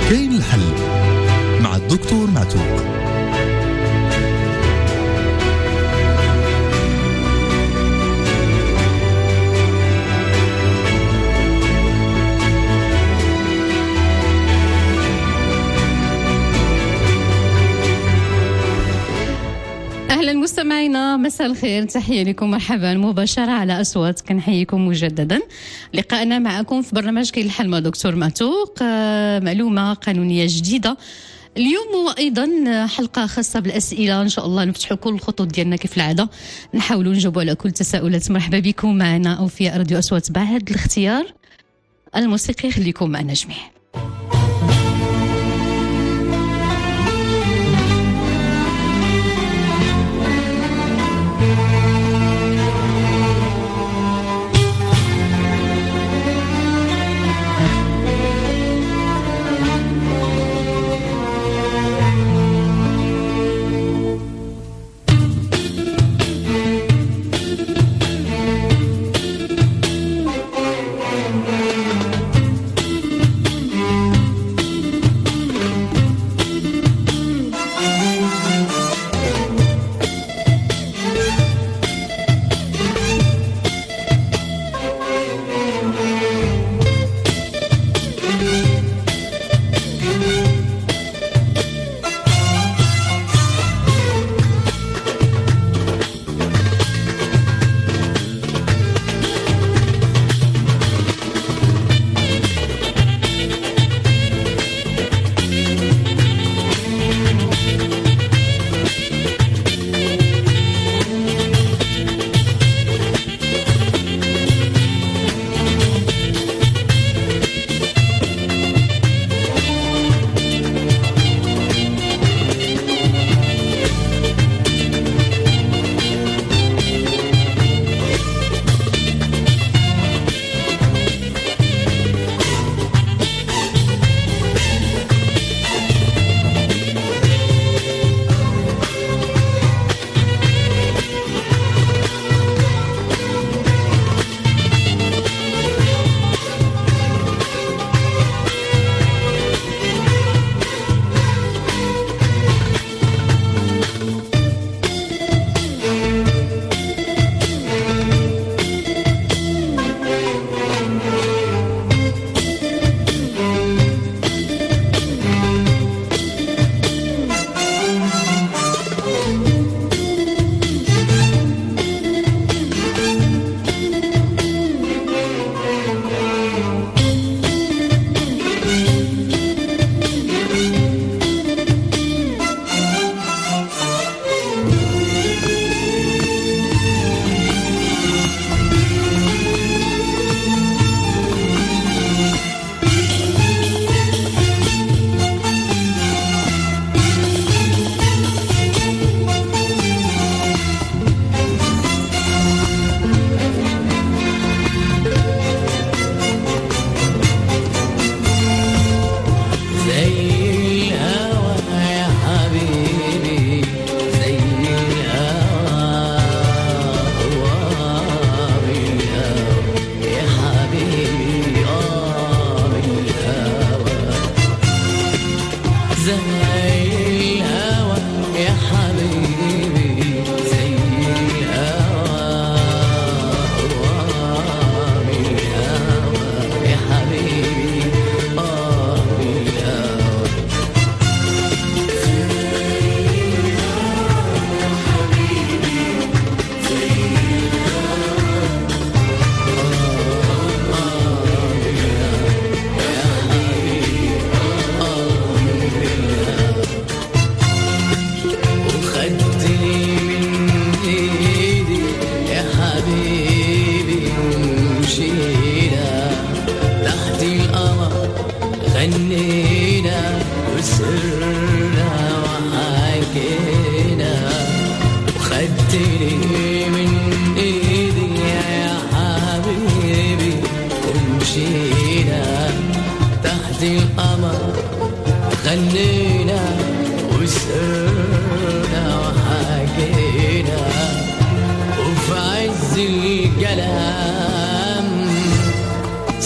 كاين الحل مع الدكتور معتوق. أهلا مستمعينا، مساء الخير، تحية لكم، مرحبا مباشرة على أصوات. كنحييكم مجددا. لقاءنا معكم في برنامج كاين الحل مع دكتور معتوق. معلومة قانونية جديدة اليوم، وأيضا حلقة خاصة بالأسئلة. إن شاء الله نفتحوا كل الخطوط ديالنا كيف العادة، نحاولوا نجاوبوا على كل التساؤلات. مرحبا بكم معنا أو في راديو أصوات. بعد الاختيار الموسيقي خليكم معنا جميع.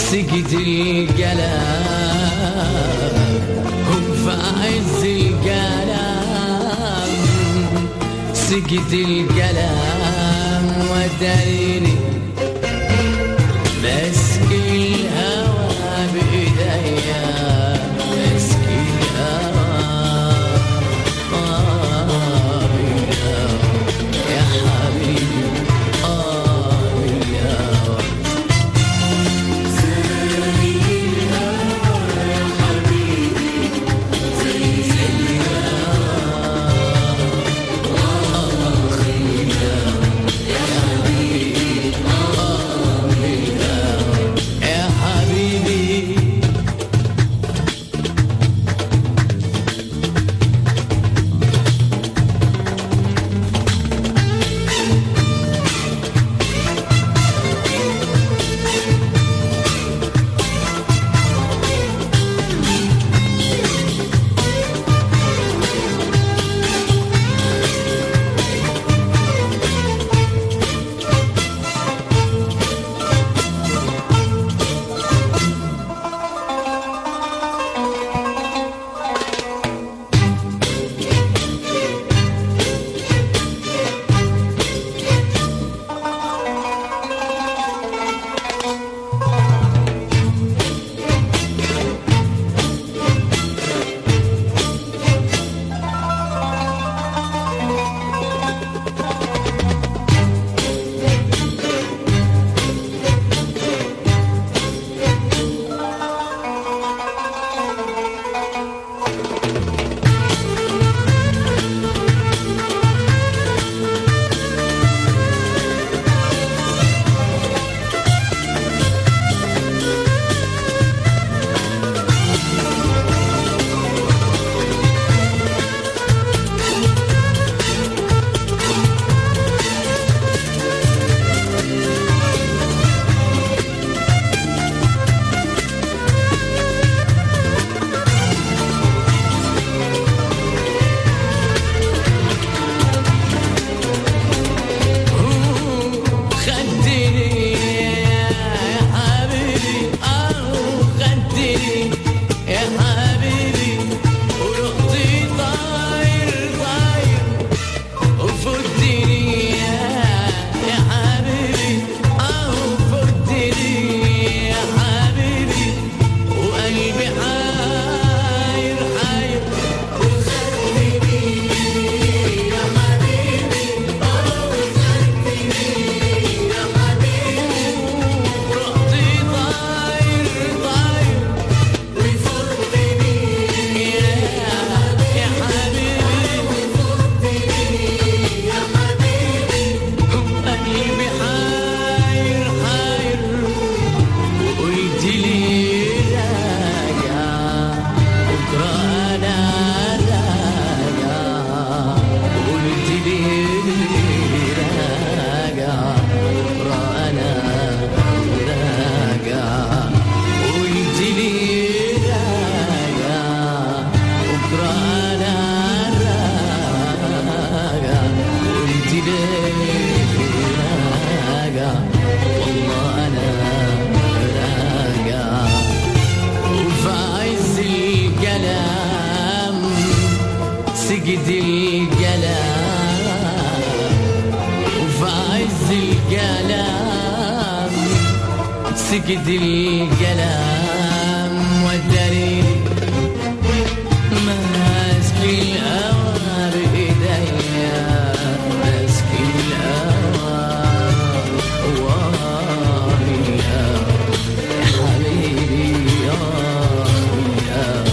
سقد القلم هم في عز القلم سقد القلم وداريني مسك الهوى بإيديا مسك الهوى يا حبيبي بالهوى سقد القلم وفي عز القلم سقد القلم وداري ماسك الهوى بإيديا ماسك الهوى بالهوى يا حبيبي بالهوى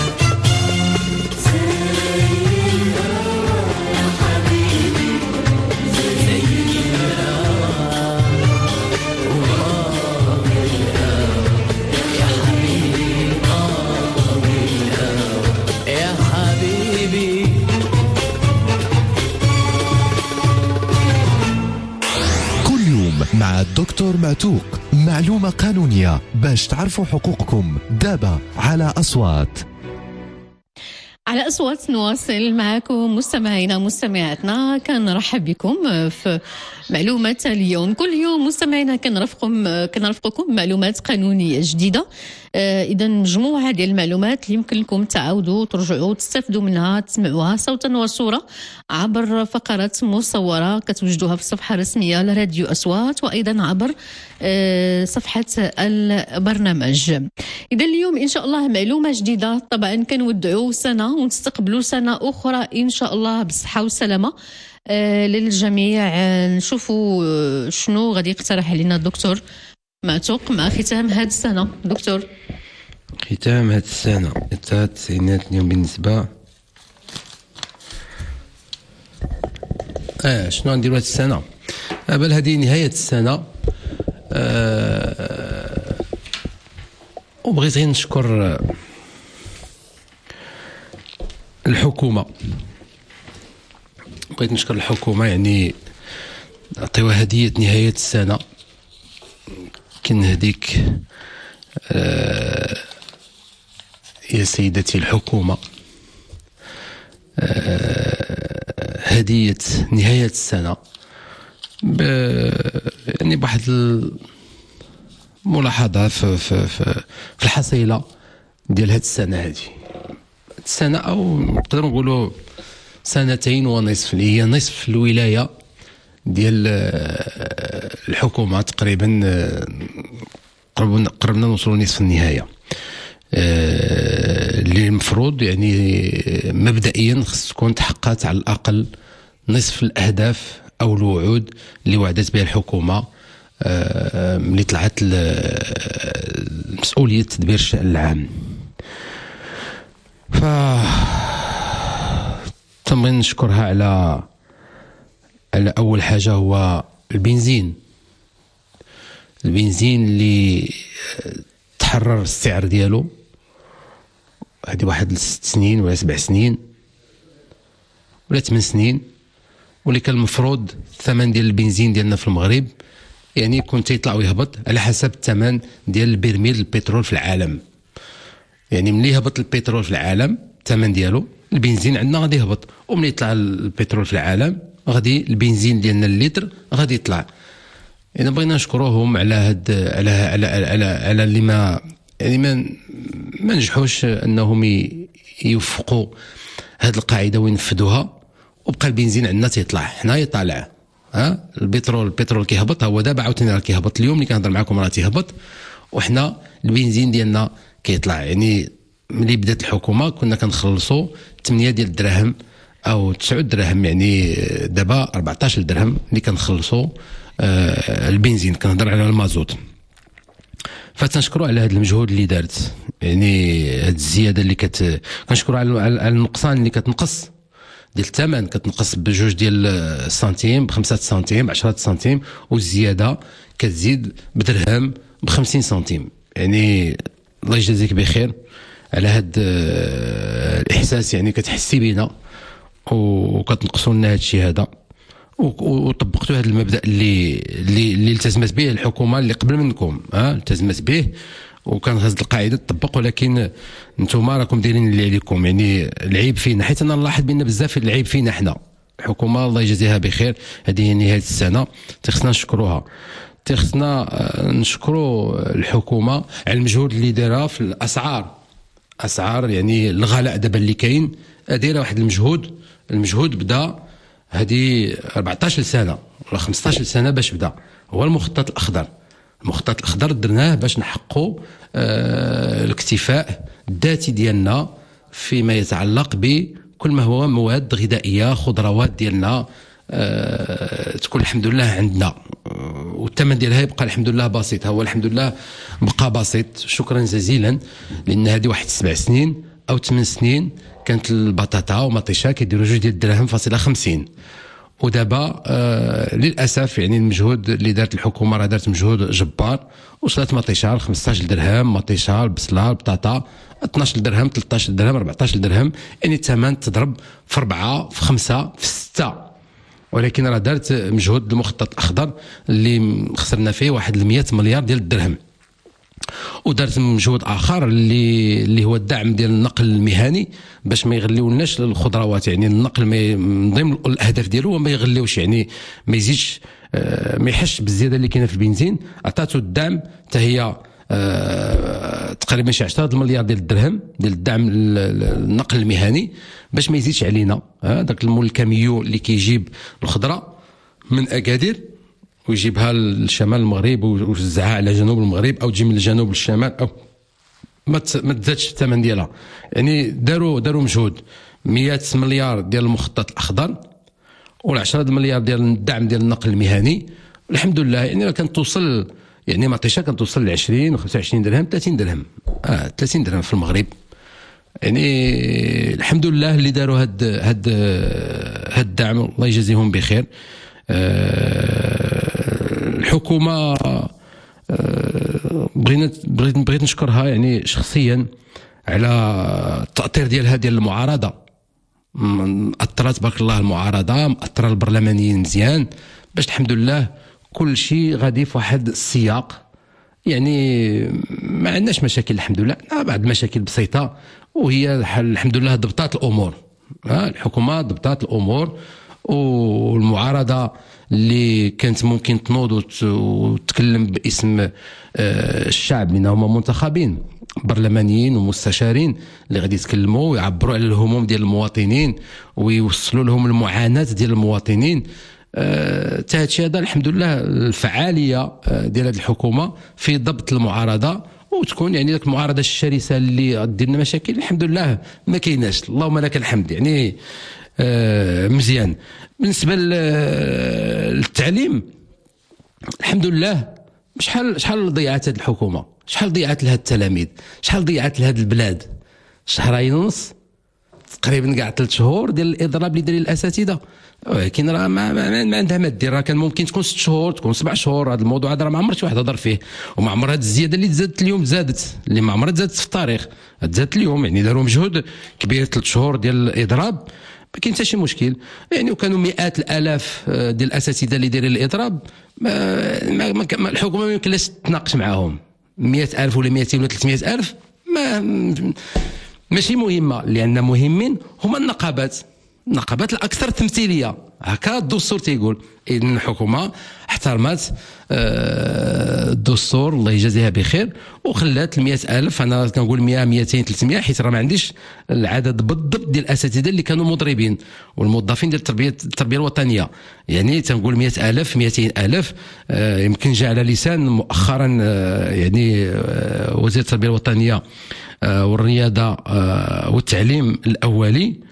مع الدكتور معتوق، معلومة قانونية باش تعرفوا حقوقكم دابا على أصوات. على أصوات نواصل معكم مستمعينا مستمعاتنا. كنرحب بكم في معلومات اليوم. كل يوم مستمعينا كنرافقكم معلومات قانونية جديدة. إذا مجموعة ديال المعلومات اللي يمكن لكم تعاودوا ترجعوا تستفدوا منها، تسمعوها صوتا وصورة عبر فقرات مصورة كتوجدوها في الصفحة الرسمية لراديو أصوات، وأيضا عبر صفحة البرنامج. إذا اليوم إن شاء الله معلومة جديدة. طبعا كنودعوا سنة ونستقبلوا سنة أخرى إن شاء الله بالصحة والسلامة للجميع. نشوفوا شنو غادي يقترح علينا الدكتور معتوق مع ختام هذه السنة. دكتور، ختام هذه السنة التسعينات اليوم بالنسبة شنو غنديروا هذه السنة؟ بل هذه نهاية السنة. وبغيت غير نشكر الحكومة. يعني عطيوها هدية نهاية السنة. كنهديك يا سيدتي الحكومة هدية نهاية السنة يعني بواحد الملاحظة في الحصيلة ديال هاد السنة. هذه السنة أو نقدروا نقولوا سنتين ونصف، اللي هي نصف الولاية ديال الحكومة تقريبا. قربنا نوصلوا نصف النهاية اللي المفروض يعني مبدئيا خص تكون تحققت على الأقل نصف الأهداف أو الوعود اللي وعدت بها الحكومة ملي طلعت مسؤولية تدبير الشأن العام. تنبغي نشكرها على أول حاجة هو البنزين اللي تحرر السعر ديالو. هذه واحد 6 سنين ولا 7 سنين ولا 8 سنين، واللي كان المفروض الثمن ديال البنزين ديالنا في المغرب يعني كنت يطلع ويهبط على حسب الثمن ديال البرميل البترول في العالم. يعني ملي يهبط البترول في العالم الثمن ديالو، البنزين عندنا غادي يهبط، وملي يطلع البترول في العالم غادي البنزين ديالنا اللتر غادي يطلع. اذا بغينا نشكروهم على هاد على اللي ما يعني ما نجحوش انهم يوفقوا هاد القاعده وينفذوها، وبقى البنزين عندنا تيطلع حنايا طالع. البترول كيهبط، هو دابا عاوتاني راه كيهبط. اليوم اللي كنهضر معكم راه تيهبط، وحنا البنزين ديالنا كيطلع. يعني ملي بدات الحكومه كنا كنخلصوا 8 ديال الدراهم او 9 دراهم، يعني دابا 14 درهم اللي كنخلصوا البنزين. كنهضر على المازوت. فتنشكروا على هذا المجهود اللي دارت، يعني هذه الزياده اللي كنشكروا على النقصان اللي كتنقص ديال الثمن، كتنقص بجوج ديال السنتيم، ب5 سنتيم، 10 سنتيم، والزياده كتزيد بدرهم ب50 سنتيم. يعني الله يجازيك بخير على هذا الاحساس، يعني كتحسي بينا وكتنقصوا لنا هذا الشيء هذا. وطبقتوا هذا المبدا اللي التزمت به الحكومه اللي قبل منكم، التزمت به، وكان هذه القاعده تطبق. ولكن نتوما راكم دايرين اللي عليكم، يعني العيب فينا، حيت انا نلاحظ بان بزاف العيب فينا حنا. الحكومه الله يجازيها بخير، هذه هي نهايه السنه، خصنا نشكروها. خصنا نشكروا الحكومه على المجهود اللي دارها في الاسعار. يعني الغلاء دابا اللي كاين دايره واحد المجهود بدا هذه 14 سنه ولا 15 سنه باش بدا. هو المخطط الاخضر درناه باش نحققوا الاكتفاء الذاتي ديالنا فيما يتعلق بكل ما هو مواد غذائيه، خضروات ديالنا تكون الحمد لله عندنا، والثمن ديالها يبقى الحمد لله بسيط. هو الحمد لله بقى بسيط، شكرا جزيلا. لان هذه واحد 7 سنين او 8 سنين كانت البطاطا ومطيشه كيديروا 2 دراهم فاصله 50، ودابا للاسف يعني المجهود اللي دارت الحكومه راه دارت مجهود جبار، وصلت مطيشه ل 15 درهم، مطيشه البصله البطاطا 12 درهم، 13 درهم، 14 درهم. يعني الثمن تضرب في 4 في 5 في 6. ولكن راه دارت مجهود المخطط الاخضر اللي خسرنا فيه واحد 100 مليار ديال الدرهم. ودارت مجهود اخر اللي هو الدعم ديال النقل المهني باش ما يغليولناش الخضروات. يعني النقل من ضمن الاهداف ديالو هو ما يغليوش، يعني ما يزيدش ما يحش بالزياده اللي كاينه في البنزين. عطاتو الدعم حتى هي تقريبا شي 10 مليار ديال الدرهم ديال الدعم النقل المهني باش ما يزيدش علينا داك المول الكاميو اللي كيجيب الخضره من اكادير ويجيبها لشمال المغرب ويوزعها على جنوب المغرب، او تجي من الجنوب للشمال، او ما تزادش الثمن ديالها. يعني داروا مجهود 100 مليار ديال المخطط الاخضر و10 مليار ديال الدعم ديال النقل المهني. الحمد لله يعني راه كانت توصل، يعني معطيشه كانت توصل ل 20 و 25 درهم 30 درهم 30 درهم في المغرب. يعني الحمد لله اللي داروا هاد الدعم، الله يجازيهم بخير. الحكومه بغيت نشكرها يعني شخصيا على التأطير ديالها ديال المعارضه. اثرت بارك الله المعارضه، مأثره البرلمانيين مزيان باش الحمد لله كل شيء غادي في واحد السياق. يعني ما عندناش مشاكل الحمد لله، بعض المشاكل بسيطه وهي الحمد لله ضبطات الامور. الحكومه ضبطات الامور، والمعارضه اللي كانت ممكن تنوض وتتكلم باسم الشعب لان هما منتخبين برلمانيين ومستشارين اللي غادي يتكلموا ويعبروا على الهموم ديال المواطنين ويوصلوا لهم المعاناه ديال المواطنين. حتى هادشي هذا الحمد لله الفعاليه ديال هذه الحكومه في ضبط المعارضه، وتكون يعني ذاك المعارضه الشرسه اللي غدير لنا مشاكل الحمد لله ما كايناش، اللهم لك الحمد. يعني مزيان. بالنسبه للتعليم الحمد لله شحال ضيعت هذه الحكومه، شحال ضيعت لهاد التلاميذ، شحال ضيعت لهاد البلاد. شهرين ونص تقريبا كاع 3 شهور ديال الاضراب اللي داير الاساتذه، ولكن راه ما عندها ما دير. راه كان ممكن تكون 6 شهور تكون 7 شهور. هذا الموضوع هذا راه ما عمر شي واحد هضر فيه، وما عمر هذه الزياده اللي تزادت اليوم اللي ما عمرها تزادت في التاريخ تزادت اليوم. يعني داروا مجهود كبير 3 شهور ديال الاضراب ما كاين حتى شي مشكل. يعني وكانوا مئات الالاف ديال الاساتذه اللي دايرين الاضراب الحكومه ما يمكنلاش تناقش معاهم. 100,000 ولا 200 ولا 300,000 ماشي مهمه، لان مهمين هما النقابات الاكثر تمثيليه. هكا الدستور تيقول. ان الحكومه احترمت الدستور الله يجازيها بخير وخلات 100,000. انا كنقول 100 200 300 حيت راه ما عنديش العدد بالضبط ديال الاساتذه اللي كانوا مضربين والموظفين ديال التربيه الوطنيه. يعني تنقول 100,000 200,000. يمكن جاء على لسان مؤخرا يعني وزير التربيه الوطنيه والرياضه والتعليم الاولي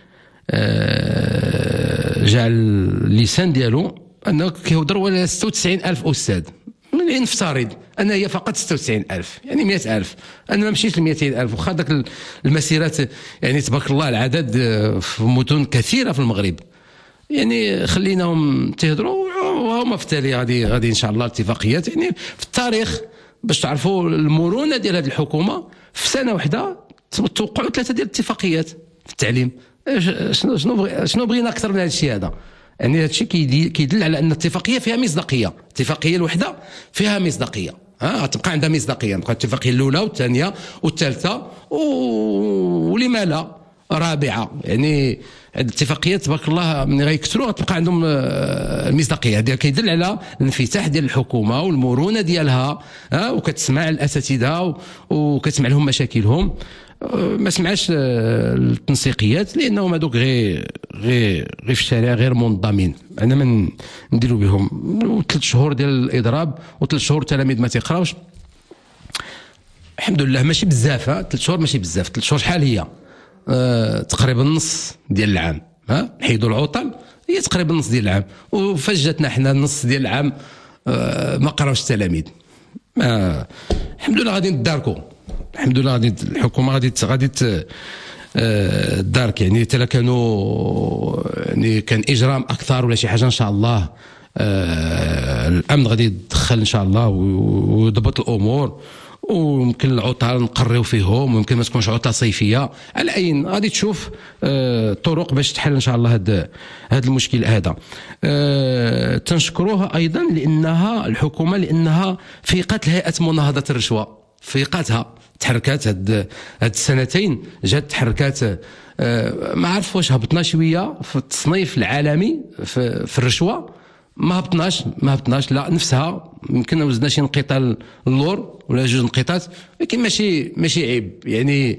جاء اللسان ديالو انه كيهضر ولا 96,000 استاذ. من نفترض ان هي فقط 96,000 يعني 100,000. انا ما مشيتش ل 200,000 واخا ذاك المسيرات يعني تبارك الله العدد في مدن كثيره في المغرب. يعني خليناهم تهضروا وهما في التالي غادي ان شاء الله الاتفاقيات. يعني في التاريخ باش تعرفوا المرونه ديال هذه الحكومه في سنه واحده توقعوا 3 ديال الاتفاقيات في التعليم. شنو بغينا اكثر من هذا الشيء هذا؟ يعني هذا الشيء كيدل على ان الاتفاقيه فيها مصداقيه. الاتفاقيه الوحده فيها مصداقيه، غتبقى عندها مصداقيه. تبقى الاتفاقيه الاولى والثانيه والثالثه ولما لا رابعه. يعني الاتفاقيات تبارك الله من غيكثروا غتبقى عندهم المصداقيه. هذا كيدل على الانفتاح ديال الحكومه والمرونه ديالها، وكتسمع الاساتذه وكتسمع لهم مشاكلهم. ما سمعش التنسيقيات لانهم هذوك غير في الشارع غير منظمين. انا ما نديروا بهم 3 شهور ديال الاضراب و3 شهور التلاميذ ما تيقراوش. الحمد لله ماشي بزاف. 3 شهور ماشي بزاف. 3 شهور شحال هي؟ تقريبا نص ديال العام. نحيدوا العطل هي تقريبا نص ديال العام. وفاش جاتنا حنا نص ديال العام ما قراوش التلاميذ. الحمد لله غادي نداركوا. الحمد لله غادي الحكومه غادي تدارك. يعني حتى كانوا يعني كان اجرام اكثر ولا شي حاجه ان شاء الله الامن غادي يدخل ان شاء الله ويضبط الامور. ويمكن العطل نقريو فيهم ويمكن ما تكونش عطله صيفيه. على اي غادي تشوف طرق باش تحل ان شاء الله هذا المشكل هذا. تنشكروها ايضا لانها الحكومه لانها فيقت هيئه مناهضه الرشوه فيقاتها تحركات هاد السنتين جات تحركات. ما عرف واش هبطنا شويه في التصنيف العالمي في الرشوه، ما هبطناش لا نفسها. يمكن وزدنا شي نقيطه اللور ولا جوج نقيطات، ولكن ماشي عيب يعني.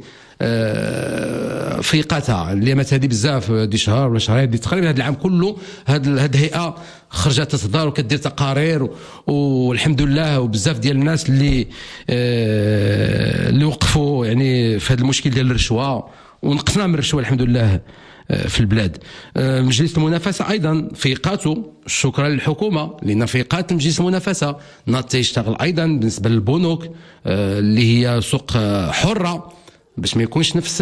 فيقاتها اليامات هذه بزاف، دي شهر ولا شهرين دي تقريبا هذا العام كله. هاد الهيئه خرجت تتدار وكدير تقارير والحمد لله، وبزاف ديال الناس اللي وقفوا يعني في هذا المشكل ديال الرشوه، ونقصنا من الرشوه الحمد لله في البلاد. مجلس المنافسه ايضا فيقاته، شكرا للحكومه لان فيقات مجلس المنافسه ناض تيشتغل ايضا بالنسبه للبنوك اللي هي سوق حره، باش ما يكونش نفس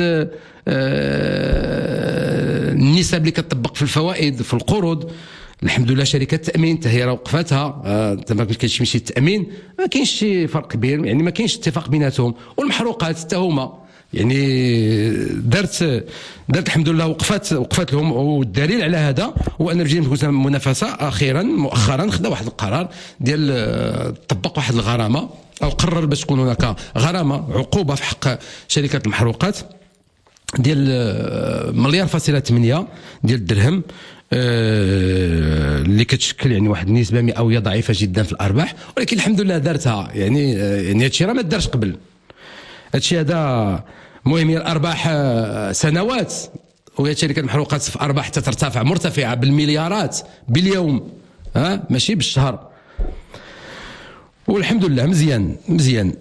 النسب اللي كتطبق في الفوائد في القروض. الحمد لله شركات التامين حتى هي راه وقفتها، ما كاينش شي التامين، ما كاينش شي فرق كبير يعني، ما كاينش اتفاق بيناتهم. والمحروقات حتى هما يعني دارت الحمد لله وقفت لهم. والدليل على هذا هو ان مجلس المنافسه اخيرا مؤخرا خدا واحد القرار ديال طبق واحد الغرامه، او قرر باش تكون هناك غرامه عقوبه في حق شركات المحروقات ديال 1.8 ديال الدرهم، اللي كتشكل يعني واحد النسبه مئويه ضعيفه جدا في الارباح. ولكن الحمد لله دارتها يعني هادشي راه ما دارش قبل. هادشي هذا مهم، هي الارباح سنوات، وهي شركه المحروقات في ارباح ترتفع مرتفعه بالمليارات باليوم، ماشي بالشهر. والحمد لله مزيان.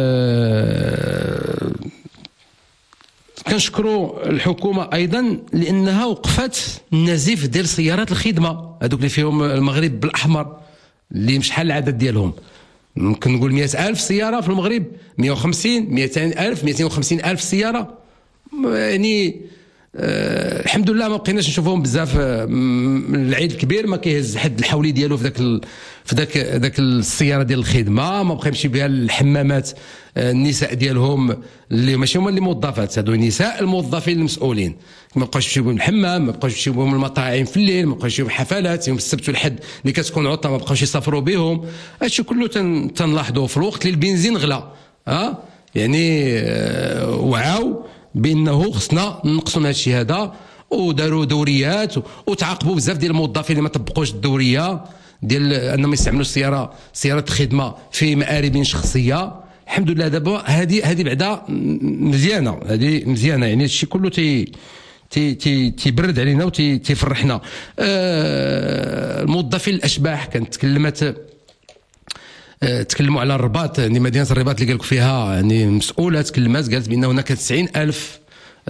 كنشكروا الحكومه ايضا لانها وقفت النزيف ديال سيارات الخدمه، هذوك اللي فيهم المغرب بالاحمر، اللي شحال العدد ديالهم. ممكن نقول 100,000 سياره في المغرب، 150 200,000 250,000 سياره يعني. الحمد لله ما بقيناش نشوفوهم بزاف. العيد الكبير ما كيهز حد الحولي ديالو في ذاك السياره ديال الخدمه، ما بقى يمشي بها الحمامات النساء ديالهم اللي ماشي هما اللي موظفات، هادو نساء الموظفين المسؤولين، ما بقاوش يمشيو بهم الحمام، ما بقاوش يمشيو بهم المطاعم في الليل، ما بقاوش يمشيو حفلات يوم السبت والحد اللي كتكون عطله، ما بقاوش يسافروا بهم. هادشي كله تنلاحظوه في الوقت اللي البنزين غلا، يعني وعاو بانه خصنا نقصوا من هذا الشيء هذا، وداروا دوريات وتعاقبوا بزاف ديال الموظفين اللي ما طبقوش الدوريه ديال انهم يستعملوا سياره الخدمه في مآرب شخصيه. الحمد لله دابا هذه بعدا مزيانه، هذه مزيانه يعني. هادشي كله تيبرد علينا وتيفرحنا. الموظفين الاشباح كانت تكلموا على الرباط، يعني مدينه الرباط اللي قال لك فيها يعني مسؤوله قالت بان هناك 90,000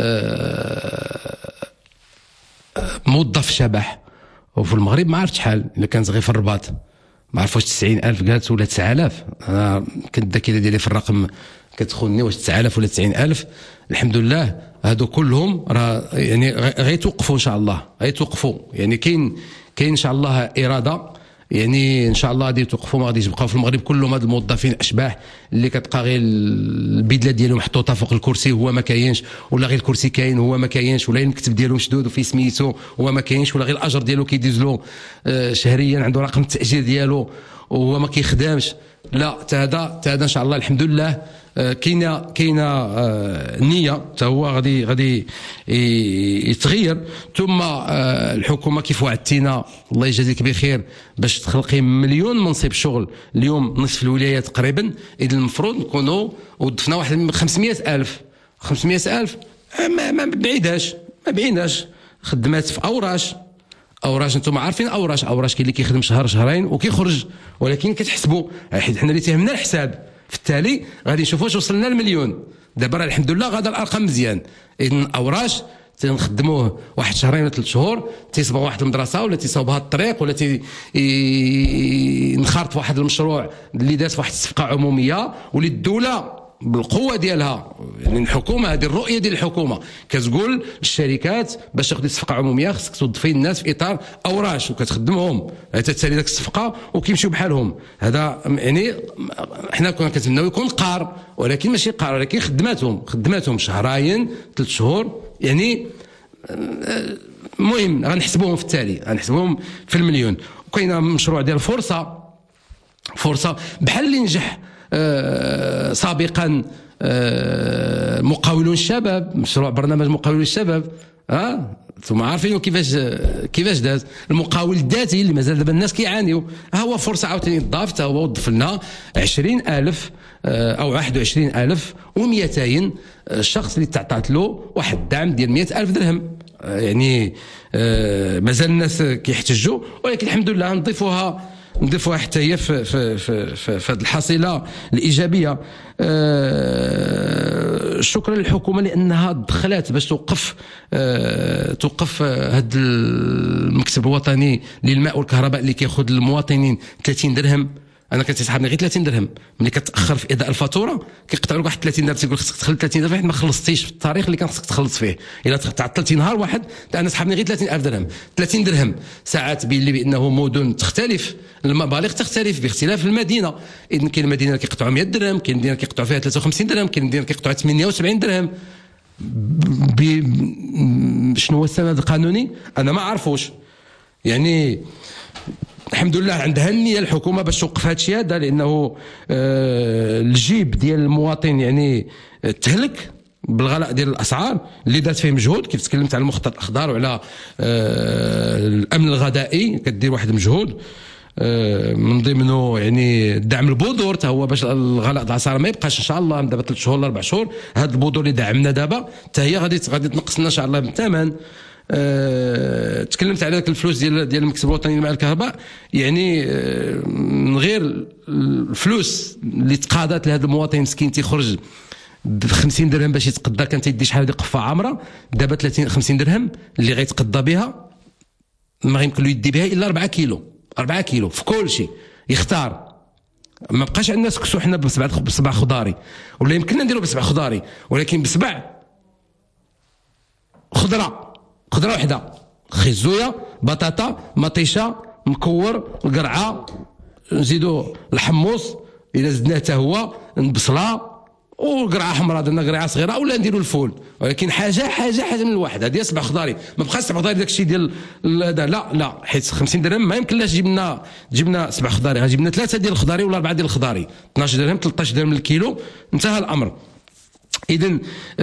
موظف شبح، وفي المغرب ما عرفت شحال الا كانت غير في الرباط، ما عرف واش 90,000 قالت ولا 9,000. انا كنت الذاكره ديالي في الرقم كتخوني، واش 9,000 ولا 90,000. الحمد لله هادو كلهم راه يعني غيتوقفوا ان شاء الله، غيتوقفوا يعني. كاين ان شاء الله اراده يعني، ان شاء الله غادي يتوقفوا، ما غاديش يبقاو في المغرب كلهم هاد الموظفين اشباح اللي كتبقى غير البدله ديالهم محطوطه فوق الكرسي هو ما كاينش، ولا غير الكرسي كاين هو ما كاينش، ولا المكتب ديالو مشدود وفي سميتو هو ما كاينش، ولا غير الاجر ديالو كيدوز له شهريا عنده رقم التاجير ديالو وهو ما كيخدمش. لا، هذا ان شاء الله الحمد لله كاينه نيه، حتى هو غادي يتغير. ثم الحكومه كيف وعدتينا الله يجازيك بخير باش تخلقي 1,000,000 منصب شغل. اليوم نصف الولايات تقريبا، اذا المفروض نكونوا وضفنا واحد من 500,000 ما بعيداش خدمات في اوراش. انتم عارفين اوراش كاين اللي كيخدم شهر شهرين وكيخرج، ولكن كتحسبوا حنا اللي تيهمنا الحساب، في التالي غادي نشوفوا واش وصلنا للمليون. دابا الحمد لله غادا الارقام مزيان. اذا اوراش تنخدموه واحد شهرين ولا 3 شهور، تيصبغ واحد المدرسه ولا تيصاوب هاد الطريق ولا نخرط واحد المشروع اللي داز في واحد الصفقه عموميه، واللي الدوله بالقوه ديالها يعني الحكومه، هذه الرؤيه ديال الحكومه كتقول للشركات باش تاخذي صفقه عموميه خصك توظفي الناس في اطار اوراش وكتخدمهم تتسالي داك الصفقه وكيمشيو بحالهم. هذا يعني حنا كنا كنتمناو يكون قار، ولكن ماشي قار، ولكن خدماتهم شهرين 3 شهور يعني. المهم غنحسبوهم في التالي، غنحسبوهم في المليون. وكاين مشروع ديال فرصه بحال اللي نجح سابقا مقاولون الشباب، مشروع برنامج مقاولون الشباب، ثم عارفين كيفاش داز المقاول الذاتي اللي مازال دابا الناس كيعانيو. ها هو فرصه عاوتاني ضافت، هو وظف لنا 20,000 او 21,200 شخص اللي تعطات له واحد الدعم ديال 100,000 درهم. يعني مازال الناس كيحتجوا، ولكن الحمد لله نضيفوها حتى هي في هذه الحصيله الايجابيه. شكرا للحكومه لانها دخلت باش توقف هذا المكتب الوطني للماء والكهرباء اللي كياخذ المواطنين 30 درهم. انا كتسحبني غير 30 درهم، ملي كتاخر في اداء الفاتوره كيقطعوا لك واحد 30 درهم، تيقول خصك تخلص 30 درهم حيت ما خلصتيش في التاريخ اللي كان خصك تخلص فيه. الا تعطلتي نهار واحد انا سحبني غير 30,000 درهم. 30 درهم ساعات بين بانه مدن تختلف، المبالغ تختلف باختلاف المدينه. اذا كاين مدينه كيقطعوا 100 درهم، كاين مدينه كيقطعوا فيها 53 درهم، كاين مدينه كيقطعوا 78 درهم. شنو هو السند القانوني انا ما عارفوش. يعني الحمد لله عندها النية الحكومة باش توقف هذا الشيء هذا، لأنه الجيب ديال المواطن يعني تهلك بالغلاء ديال الأسعار اللي دارت فيه مجهود. كيف تكلمت على المخطط الأخضر وعلى الأمن الغذائي كدير واحد المجهود من ضمنه يعني دعم البذور حتى هو باش الغلاء د الاسعار ما يبقاش ان شاء الله من دابا 3 شهور ل 4 شهور. هاد البذور اللي دعمنا دابا حتى هي غادي تنقص لنا ان شاء الله بالثمن. تكلمت على ذاك الفلوس ديال المكتب الوطني للماء والكهرباء. يعني من غير الفلوس اللي تقاضات لهذا المواطن مسكين تيخرج ب 50 درهم باش يتقدى، كان تيدي شحال هذه قفه عامره، دابا 50 درهم اللي غيتقدى بها ما غيمكن له يدي بها الا 4 كيلو في كل شيء يختار. ما بقاش عندنا سكسو حنا بسبع خضاري، ولا يمكننا نديرو بسبع خضاري، ولكن بسبع خضره وحده، خيزويه، بطاطا، مطيشه، مكور، القرعه، نزيدو الحمص الا زدناه حتى هو، البصله وقرعه حمراء، درنا قرعه صغيره، ولا نديروا الفول. ولكن حاجه من الواحد، هذه 7 خضاري. ما بقاش 7 خضاري داك الشيء ديال لا حيت 50 درهم ما يمكنلاش جبنا 7 خضاري، غنجيب لنا 3 ديال الخضاري ولا 4 ديال الخضاري، 12 درهم 13 درهم الكيلو، انتهى الامر. اذا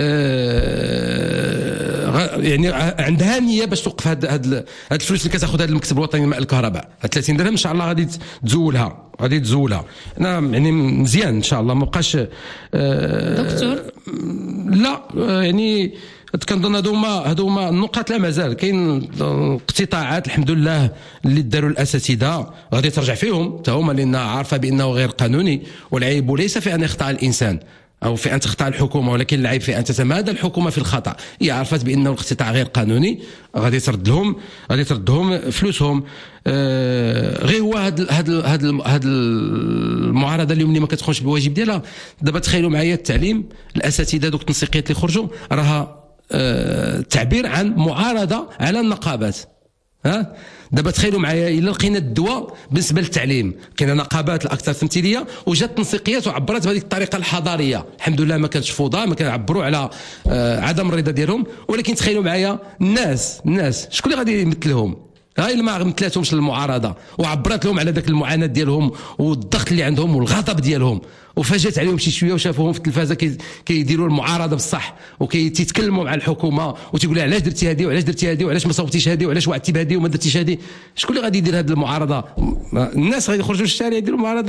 يعني عندها نيه باش توقف هاد الفلوس اللي كتاخذ هذا المكتب الوطني للماء والكهرباء. 30 درهم ان شاء الله غادي تزولها. انا يعني مزيان ان شاء الله ما بقاش دكتور. لا يعني كنظن هادو هما النقاط. لا مازال كاين اقتطاعات الحمد لله اللي داروا الاساتذه غادي ترجع فيهم حتى هما، لان عارفه بانه غير قانوني. والعيب ليس في ان يخطأ الانسان أو في أن تخطأ الحكومة، ولكن العيب في أن تتمادى الحكومة في الخطأ. هي عرفت بأنه الاقتطاع غير قانوني، غادي ترد لهم فلوسهم. غير هو هاد المعارضة اليوم اللي ما كتخرجش بالواجب ديالها. دابا تخيلوا معايا التعليم، الأساتذة دوك التنسيقيات اللي خرجوا راها تعبير عن معارضة على النقابات. دابا تخيلوا معايا الا لقينا الدواء بالنسبه للتعليم، لقينا نقابات الاكثر تمثيليه وجات تنسيقيات وعبرت بهذه الطريقه الحضاريه. الحمد لله ما كانش فوضى، ما كنعبروا على عدم الرضا ديالهم. ولكن تخيلوا معايا الناس شكون اللي غادي يمثلهم؟ الا ما مثلاتهمش المعارضه وعبرت لهم على ذاك المعاناه ديالهم والضغط اللي عندهم والغضب ديالهم، وفاجات عليهم شي شويه وشافوهم في التلفازه كيديروا المعارضه بصح وكيتكلموا مع الحكومه وتيقول علاش درتي هذه وعلاش درتي هذه وعلاش ما صوتيش هذه وعلاش وعدتي بهذه وما درتيش هذه. شكون اللي غادي يدير هذه المعارضه؟ الناس غادي يخرجوا للشارع يديروا معارضه.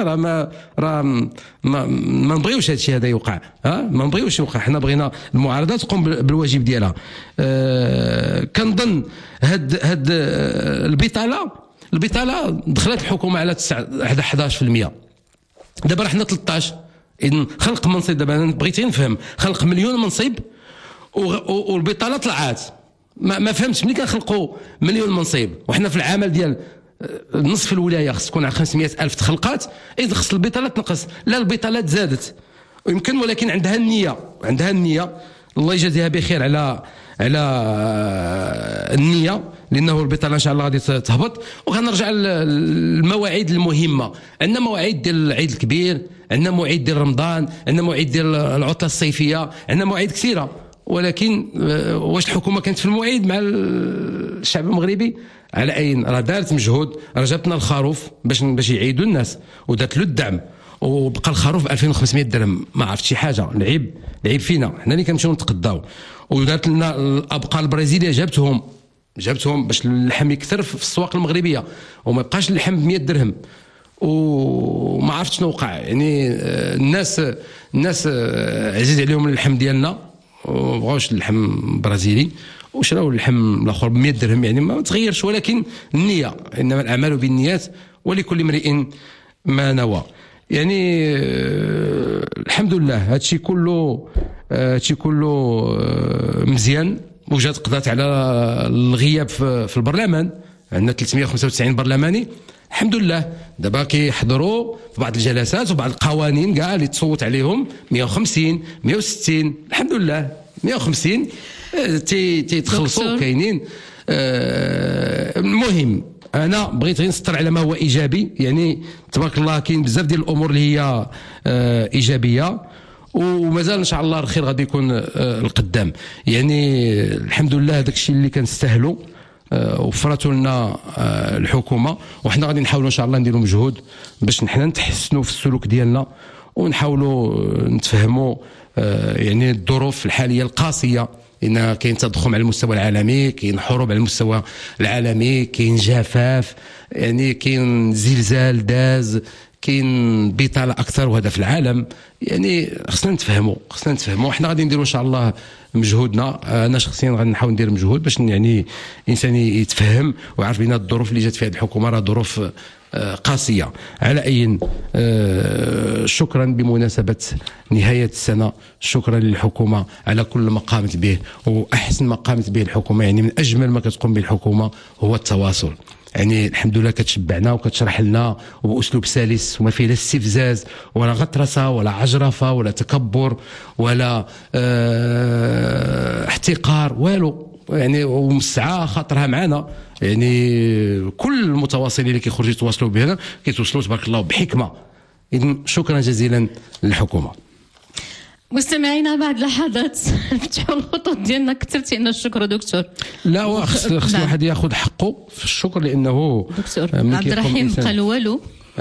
ما نبغيوش هذا الشيء هذا يوقع. ما نبغيوش يوقع. حنا بغينا المعارضه تقوم بالواجب ديالها. كنظن هاد البطاله دخلت الحكومه على 11%. دابا راه حنا 13. اذا خلق منصب، دابا انا بغيت نفهم، خلق مليون منصب والبطاله طلعات. ما فهمتش ملي كنخلقوا مليون منصب وحنا في العمل ديال نصف الولايه خص تكون على 500,000 تخلقات، اذا خص البطاله تنقص. لا البطاله تزادت ويمكن، ولكن عندها النيه. الله يجازيها بخير على النيه، لانه البطاله ان شاء الله غادي تهبط. وغنرجع للمواعيد المهمه. عندنا مواعيد ديال العيد الكبير، عندنا موعد ديال رمضان، عندنا موعد ديال العطله الصيفيه، عندنا مواعيد كثيره. ولكن واش الحكومه كانت في الموعد مع الشعب المغربي؟ على اين راه دارت مجهود، راه جابتنا الخروف باش يعيدوا الناس ودارت له الدعم وبقى الخروف ب 2500 درهم. ما عرفت شي حاجه، لعيب فينا حنا اللي كنمشيو نتقداو. ودارت لنا الابقار البرازيليه جابتهم باش اللحم يكثر في السواق المغربيه، وما يبقاش اللحم ب 100 درهم. وما عرفت شنو وقع. يعني الناس عزيز عليهم اللحم ديالنا وما بغاوش اللحم البرازيلي، وشراو اللحم الاخر ب 100 درهم. يعني ما تغيرش، ولكن النيه، انما الاعمال بالنيات ولكل امرئ ما نوى. يعني الحمد لله هادشي كله مزيان. وجات قضات على الغياب في البرلمان، عندنا 395 برلماني الحمد لله. دابا كيحضروا في بعض الجلسات وبعض القوانين كاع اللي تصوت عليهم 150 160 الحمد لله 150 تيتخلصوا كاينين. المهم انا بغيت غير نسطر على ما هو ايجابي. يعني تبارك الله كاين بزاف ديال الامور اللي هي ايجابيه، ومازال ان شاء الله الخير غادي يكون القدام. يعني الحمد لله داك الشيء اللي كنستاهلوا وفراتوا لنا الحكومه، وحنا غادي نحاولوا ان شاء الله نديروا مجهود باش نحنا نتحسنوا في السلوك ديالنا، ونحاولوا نتفهموا يعني الظروف الحاليه القاسيه. لان كاين تضخم على المستوى العالمي، كاين حروب على المستوى العالمي، كاين جفاف، يعني كاين زلزال داز، كاين بطاله اكثر، وهذا في العالم. يعني خصنا نتفهموا حنا غادي نديروا ان شاء الله مجهودنا. انا شخصيا غادي نحاول ندير مجهود باش يعني الانسان يتفهم ويعرف بان الظروف اللي جات فيها الحكومه راه ظروف قاسيه. على اي شكرا بمناسبه نهايه السنه، شكرا للحكومه على كل ما قامت به، واحسن ما قامت به الحكومه، يعني من اجمل ما كتقوم به الحكومه هو التواصل. يعني الحمد لله كتشبعنا وكتشرح لنا وباسلوب سلس وما فيه لا استفزاز ولا غطرسه ولا عجرفه ولا تكبر ولا احتقار والو. يعني ومسعى خاطرها معنا. يعني كل المتواصلين اللي كيخرجوا يتواصلوا بنا كيتواصلوا تبارك الله بحكمه. اذا شكرا جزيلا للحكومه. مستمعينا بعد لحظات نفتحوا الخطوط ديالنا. كثرتي لنا الشكر دكتور. لا خص الواحد ياخذ حقه في الشكر، لانه دكتور عبد الرحيم قال والو.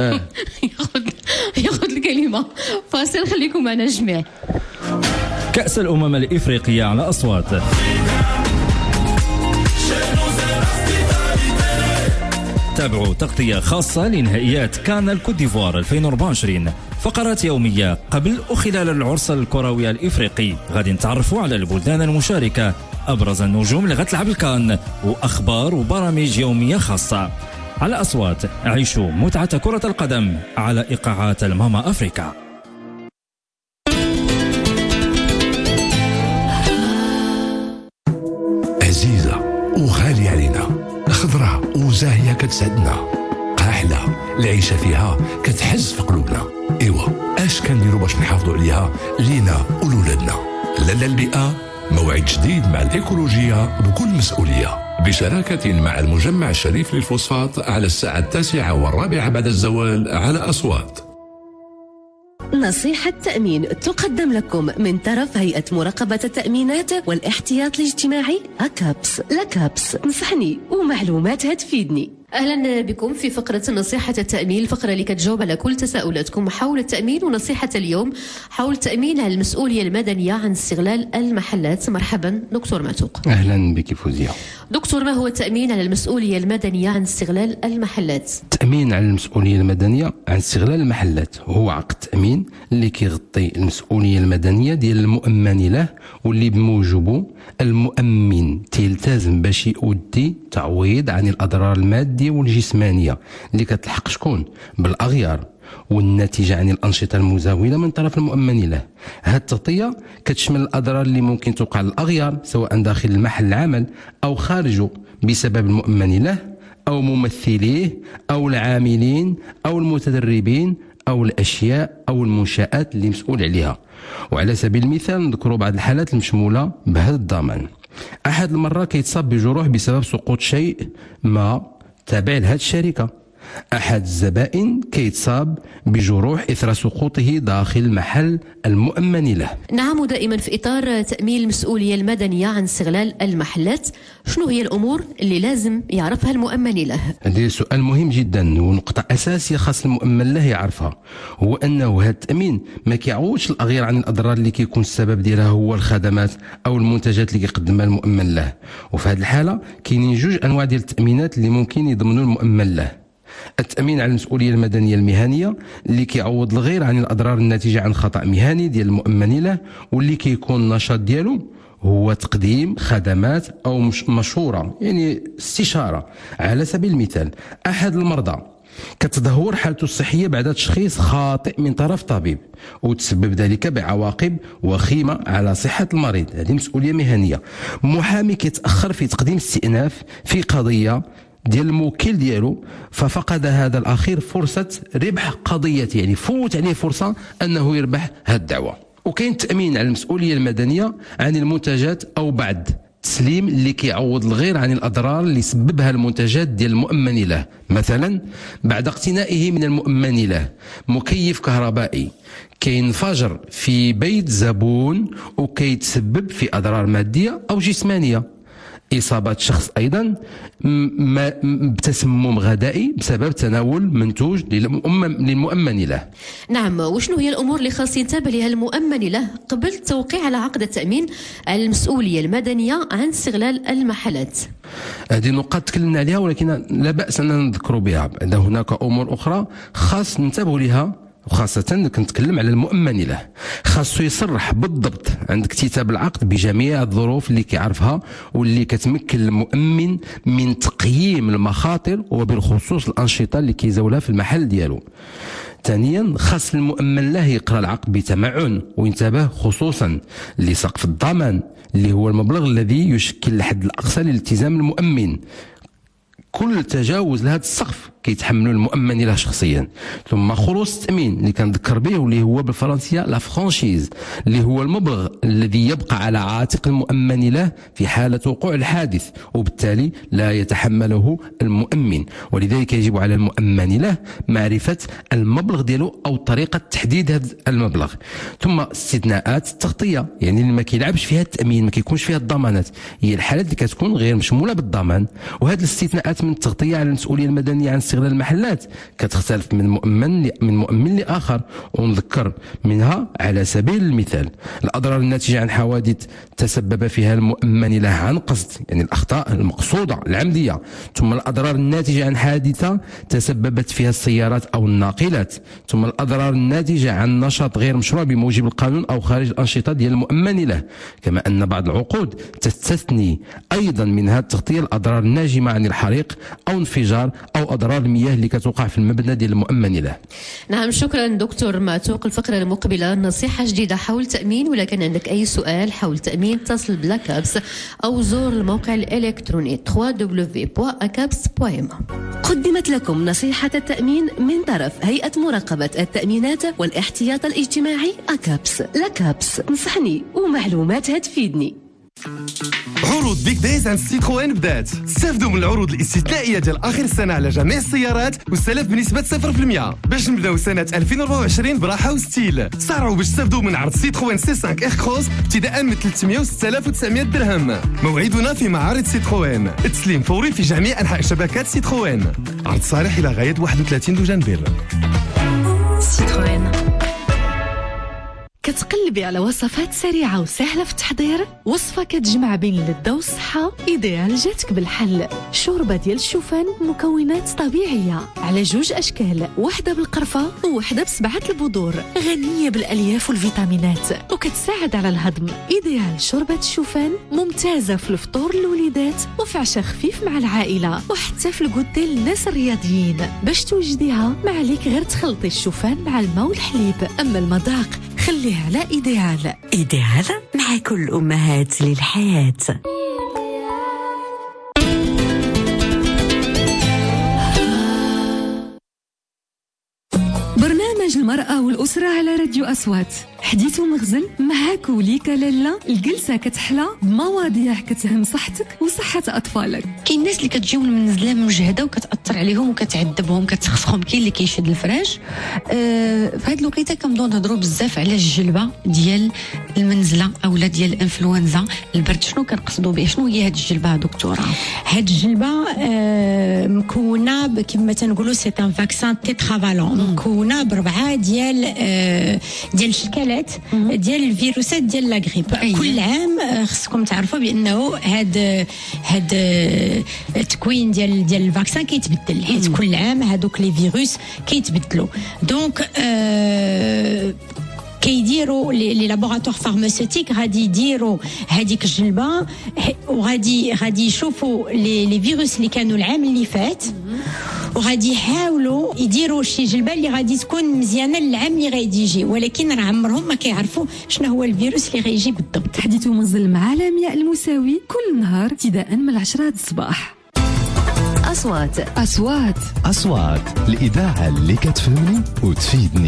ياخذ الكلمه. فاصل، خليكم معنا جميع. كأس الأمم الإفريقية على أصوات. تابعوا تغطية خاصة لنهائيات كان الكوت ديفوار 2024، فقرات يومية قبل وخلال العرس الكروي الإفريقي. غادي نتعرفوا على البلدان المشاركة، أبرز النجوم اللي غتلعب الكان، وأخبار وبرامج يومية خاصة. على أصوات عيشوا متعة كرة القدم على إيقاعات الماما أفريكا. عزيزة وغالية علينا، خضرة وزاهية كتسعدنا، قاحلة العيشة فيها كتحز في قلوبنا. ايوا اش كنديروا باش نحافظوا عليها لينا ولولادنا؟ لالا البيئة موعد جديد مع الإيكولوجية بكل مسؤولية، بشراكة مع المجمع الشريف للفوسفات على الساعة 9:15 بعد الزوال على أصوات. نصيحة تأمين تقدم لكم من طرف هيئة مراقبة التأمينات والاحتياط الاجتماعي أكابس. لكابس نصحني ومعلومات هتفيدني. أهلا بكم في فقرة نصيحة التأمين، الفقرة اللي كتجاوب على كل تساؤلاتكم حول التأمين. ونصيحة اليوم حول التأمين على المسؤولية المدنية عن استغلال المحلات. مرحبا دكتور معتوق. أهلا بك فوزية. دكتور، ما هو التأمين على المسؤولية المدنية عن استغلال المحلات؟ التأمين على المسؤولية المدنية عن استغلال المحلات هو عقد تأمين اللي كيغطي المسؤولية المدنية ديال المؤمن له، واللي بموجبه المؤمن تيلتزم باش يؤدي تعويض عن الأضرار المادية والجسمانية اللي كتلحق شكون؟ بالأغيار، والناتجة عن الأنشطة المزاولة من طرف المؤمن له. هذه التغطية كتشمل الأضرار اللي ممكن توقع للأغيار سواء داخل المحل العمل أو خارجه بسبب المؤمن له أو ممثليه أو العاملين أو المتدربين أو الأشياء أو المنشآت اللي مسؤول عليها. وعلى سبيل المثال نذكر بعض الحالات المشمولة بهذا الضمان. أحد المرات كيتصاب بجروح بسبب سقوط شيء ما تابع لهذه الشركة. أحد الزبائن كيتصاب بجروح إثر سقوطه داخل محل المؤمن له. نعم، دائما في إطار تأمين المسؤولية المدنية عن استغلال المحلات، شنو هي الأمور اللي لازم يعرفها المؤمن له؟ هذا سؤال مهم جدا ونقطة أساسية خاص المؤمن له يعرفها، هو أنه هذا التأمين ما كيعوضش الأغير عن الأضرار اللي كيكون السبب ديالها هو الخدمات أو المنتجات اللي كيقدمها المؤمن له. وفي هذه الحالة كاينين جوج أنواع ديال التأمينات اللي ممكن يضمنوا المؤمن له. التأمين على المسؤولية المدنية المهنية اللي كيعوض الغير عن الأضرار الناتجة عن خطأ مهني ديال المؤمن له، واللي كيكون النشاط ديالو هو تقديم خدمات أو مشورة، يعني استشارة. على سبيل المثال أحد المرضى كتدهور حالته الصحية بعد تشخيص خاطئ من طرف طبيب وتسبب ذلك بعواقب وخيمة على صحة المريض، هذه مسؤولية مهنية. محامي كيتأخر في تقديم استئناف في قضية ديال الموكل ديالو، ففقد هذا الأخير فرصة ربح قضيته، يعني فوت عليه فرصة أنه يربح هذه الدعوة. وكاين التأمين على المسؤولية المدنية عن المنتجات أو بعد التسليم اللي كيعوض الغير عن الأضرار اللي سببها المنتجات ديال المؤمن له. مثلا بعد اقتنائه من المؤمن له مكيف كهربائي كينفجر في بيت زبون وكيتسبب في أضرار مادية أو جسمانية، إصابة شخص أيضا بتسمم غذائي بسبب تناول منتوج للمؤمن له. نعم، وشنو هي الأمور اللي خاص ينتبه لها المؤمن له قبل التوقيع على عقد التأمين على المسؤولية المدنية عن استغلال المحلات؟ هذه نقاط تكلمنا عليها، ولكن لا بأس أن نذكر بها. هناك أمور أخرى خاص ننتبه لها، وخاصة كنتكلم على المؤمن له. خاصو يصرح بالضبط عند اكتتاب العقد بجميع الظروف اللي كيعرفها واللي كتمكن المؤمن من تقييم المخاطر وبالخصوص الأنشطة اللي كيزاولها في المحل ديالو. ثانيا خاص المؤمن له يقرأ العقد بتمعن وينتبه خصوصا لسقف الضمان اللي هو المبلغ الذي يشكل الحد الأقصى للالتزام المؤمن. كل تجاوز لهذا السقف كيتحملوا المؤمن له شخصيا. ثم خلوص التأمين اللي كنذكر به واللي هو بالفرنسية لا فرانشيز، اللي هو المبلغ الذي يبقى على عاتق المؤمن له في حالة وقوع الحادث، وبالتالي لا يتحمله المؤمن. ولذلك يجب على المؤمن له معرفة المبلغ ديالو أو طريقة تحديد هذا المبلغ. ثم استثناءات التغطية، يعني اللي ما كيلعبش فيها التأمين ما كيكونش فيها الضمانات، هي الحالات اللي كتكون غير مشمولة بالضمان. وهذه الاستثناءات من التغطية على المسؤولية المدنية عن استغلال المحلات كتختلف من مؤمن لآخر، ونذكر منها على سبيل المثال الأضرار الناتجة عن حوادث تسبب فيها المؤمن له عن قصد، يعني الأخطاء المقصودة العمدية. ثم الأضرار الناتجة عن حادثة تسببت فيها السيارات أو الناقلات. ثم الأضرار الناتجة عن نشاط غير مشروع بموجب القانون أو خارج الأنشطة ديال المؤمن له. كما أن بعض العقود تستثني أيضا منها التغطية الأضرار الناجمة عن الحريق أو انفجار أو أضرار المياه اللي كتوقع في المبنى ديال المؤمن له. نعم، شكرا دكتور معتوق. الفقرة المقبلة نصيحة جديدة حول تأمين، ولا كان عندك أي سؤال حول تأمين اتصل بلاكابس أو زور الموقع الإلكتروني www.akaps.ma. قدمت لكم نصيحة التأمين من طرف هيئة مراقبة التأمينات والاحتياط الاجتماعي أكابس. لاكابس، نصحني ومعلوماتها تفيدني. عروض بيك دايز عند سيتروين بدات. استافدوا من العروض الاستثنائيه ديال اخر السنه على جميع السيارات والسلف بنسبه 0% باش نبداو سنه 2024 براحه وستيل. سارعوا باش تستافدوا من عرض سيتروين سي 5 اير كروس ابتداء من 306,900 درهم. موعدنا في معارض سيتروين، التسليم فوري في جميع انحاء شبكات سيتروين. عرض صالح الى غايه 31 دجنبر. سيتروين. كتقلبي على وصفات سريعة وسهلة في التحضير؟ وصفة كتجمع بين اللذة والصحة إيديال جاتك بالحل. شوربة ديال الشوفان بمكونات طبيعية على جوج أشكال، واحدة بالقرفة وواحدة بسبعة البذور، غنية بالألياف والفيتامينات وكتساعد على الهضم. إيديال شوربة الشوفان ممتازة في الفطور للوليدات وفي عشاء خفيف مع العائلة وحتى في الغدة للناس الرياضيين. باش توجديها ما عليك غير تخلطي الشوفان مع الماء والحليب، أما المذاق خليها على إيديال. إيديال مع كل أمهات للحياة. برنامج المرأة والأسرة على راديو أصوات، حديث ومغزل معاك وليك لالا، الجلسه كتحلى بمواضيع كتهم صحتك وصحه اطفالك. كاين الناس اللي كتجيهم المنزله مجهده وكتاثر عليهم وكتعذبهم كتسخسخهم، كاين اللي كيشد الفراش. في هذه الوقيته كنبداو نهضروا بزاف على الجلبه ديال المنزله اولا ديال الانفلونزا البرد. شنو كنقصدوا به؟ شنو هي هذه الجلبه دكتوره؟ هذه الجلبه مكونه كما تنقولوا سي ان فاكسان تيترافالون، مكونه بربعه ديال الشكلات ديال الفيروسات ديال لا غريب. كل عام خصكم تعرفوا بانه هذا التكوين ديال الفاكسان كيتبدل، حيت كل عام هذوك لي فيروس كيتبدلوا. دونك كيديروا لي لابوراتوار فارماسيوتيك غادي يديروا هذيك الجلبه وغادي يشوفوا لي فيروس اللي كانوا العام اللي فات، وغادي يحاولوا يديروا شي جلبه اللي غادي تكون مزيانه للعام اللي غادي يجي، ولكن راه عمرهم ما كيعرفوا شنو هو الفيروس اللي غيجي بالضبط. حديث ومغزل مع لمياء المساوي كل نهار ابتداء من 10 الصباح. أصوات الإذاعة اللي كتفهمني وتفيدني.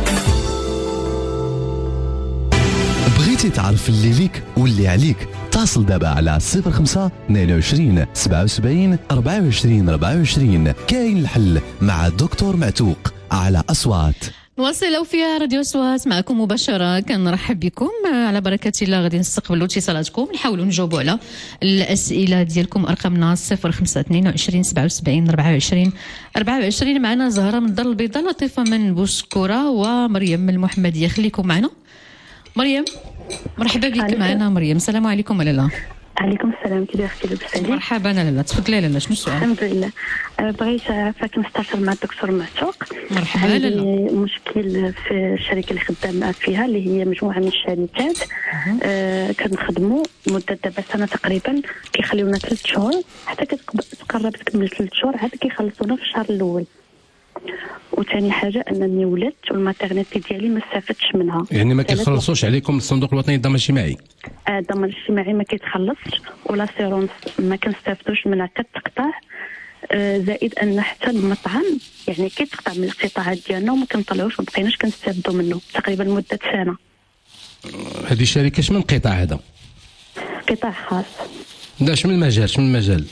بغيتي تعرف اللي ليك واللي عليك؟ اتصل دابا على 05 22 77 24 24. كاين الحل مع دكتور معتوق على أصوات. نواصلوا فيها راديو أصوات معكم مباشرة. كنرحب بكم على بركة الله. غادي نستقبلوا اتصالاتكم، نحاولوا نجاوبوا على الأسئلة ديالكم. أرقامنا 05 22 77 24 24. معنا زهرة من الدار البيضاء، لطيفة من بوسكورة، ومريم من المحمدية. خليكم معنا. مريم مرحبا بك معنا. مريم السلام عليكم. لالا عليكم السلام، كي داير اختي لبسالي؟ مرحبا لالا، تفضلي لالا. شنو السؤال؟ الحمد لله. بغيت عافاك نستشير مع الدكتور معتوق. مرحبا لالا. مشكل في الشركه اللي خدامه فيها اللي هي مجموعه من الشركات. كنخدموا مده دابا سنه تقريبا، كيخليونا 3 شهور حتى كتقرب تكمل 3 شهور عاد كيخلصونا في الشهر الاول. وثاني حاجه انني ولدت والماتيرنيتي ديالي ما استفدتش منها. يعني ما كيخلصوش عليكم الصندوق الوطني للضمان الاجتماعي؟ الضمان الاجتماعي ما كيتخلصش، ولا سيرونس ما كنستافدوش منها، كتقطع. زائد ان حتى المطعم يعني كيتقطع من الاقتطاعات ديالنا وما كنطلعوش، ما بقيناش كنستافدوا منه تقريبا مده سنه. هذه الشركه شمن قطاع هذا؟ قطاع خاص. لا شمن المجال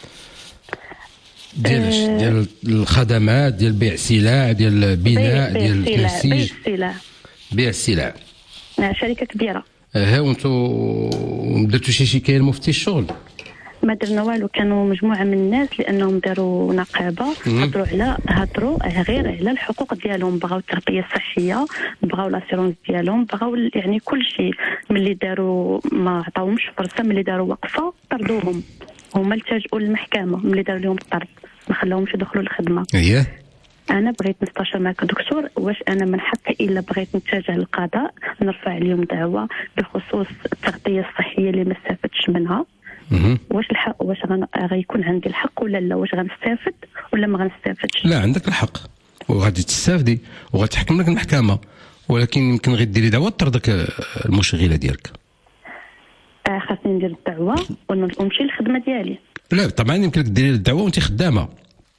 ديال الخدمات، ديال بيع السلع، ديال البناء، ديال التنسيج، بيع السلع. شركه كبيره. ها وانتم درتوا شي شكايه لمفتي الشغل؟ ما درنا والو، كانوا مجموعه من الناس لانهم داروا نقابه، هضروا غير على الحقوق ديالهم، بغاو التربيه الصحيه، بغاو لاسيرونس ديالهم، بغاو يعني كل شيء. ملي داروا ما عطاوهمش فرصه، ملي داروا وقفه طردوهم، هما التجؤوا للمحكمه ملي داروا لهم الطرد، ما خلاوهمش يدخلوا الخدمه. انا بغيت نستشير معك دكتور، واش انا من حقي الا بغيت نتجه للقضاء نرفع عليهم دعوه بخصوص التغطيه الصحيه اللي ما استفدتش منها؟ واش الحق، واش غيكون عندي الحق ولا لا؟ واش غنستافد ولا ما غنستافدش؟ لا، عندك الحق وغادي تستافدي وغتحكم لك المحكمه، ولكن يمكن غير ديري دعوه تطردك المشغله ديالك. خاصني ندير الدعوه ونمشي للخدمه ديالي. لا طبعا يمكن لك ديري الدعوه وانت خدامه.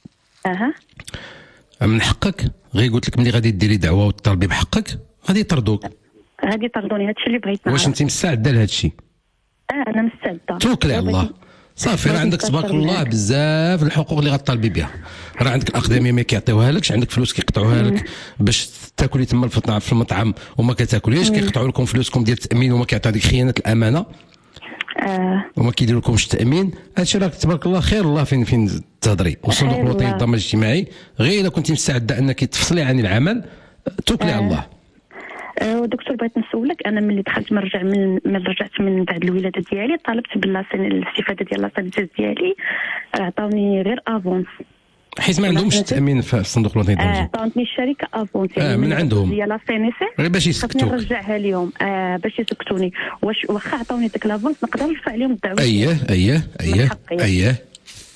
من حقك، غير قلت لك ملي غادي ديري دعوه وتطالبي بحقك غادي يطردوك. غادي يطردوني، هادشي اللي بغيت نعرف. واش انت مستعده لهذا الشيء؟ انا مستعده. توكلي على الله صافي. راه عندك تبارك الله بزاف الحقوق اللي غتطالبي بها. راه عندك الاقدميه ما كيعطيوها لكش، عندك فلوس كيقطعوها لك باش تاكلي تما في المطعم وما كتاكليش، كيقطعوا لكم فلوسكم ديال التامين وما كيعطيو هذيك خيانه الامانه. وما كيديروا لكمش التامين. هادشي راك تبارك الله خير الله فين تهضري. والصندوق الوطني للضمان الاجتماعي غير الا كنتي مستعده انك تفصلي عن العمل توكلي على الله. ودكتور بغيت نسولك، انا ملي دخلت رجعت من بعد الولاده ديالي طالبت بالاستفاده ديال لاسانيتيز ديالي، عطاوني غير افونس حيت ما عندهمش التامين في الصندوق الوطني للضمان. عطاوني الشركه افونس يعني من عندهم ديال لاسانيتي غير باش يسكتوك، نرجعها لهم باش يسكتوني. واش واخا عطاوني ديك لافونس نقدر نرفع عليهم الدعوه؟ اييه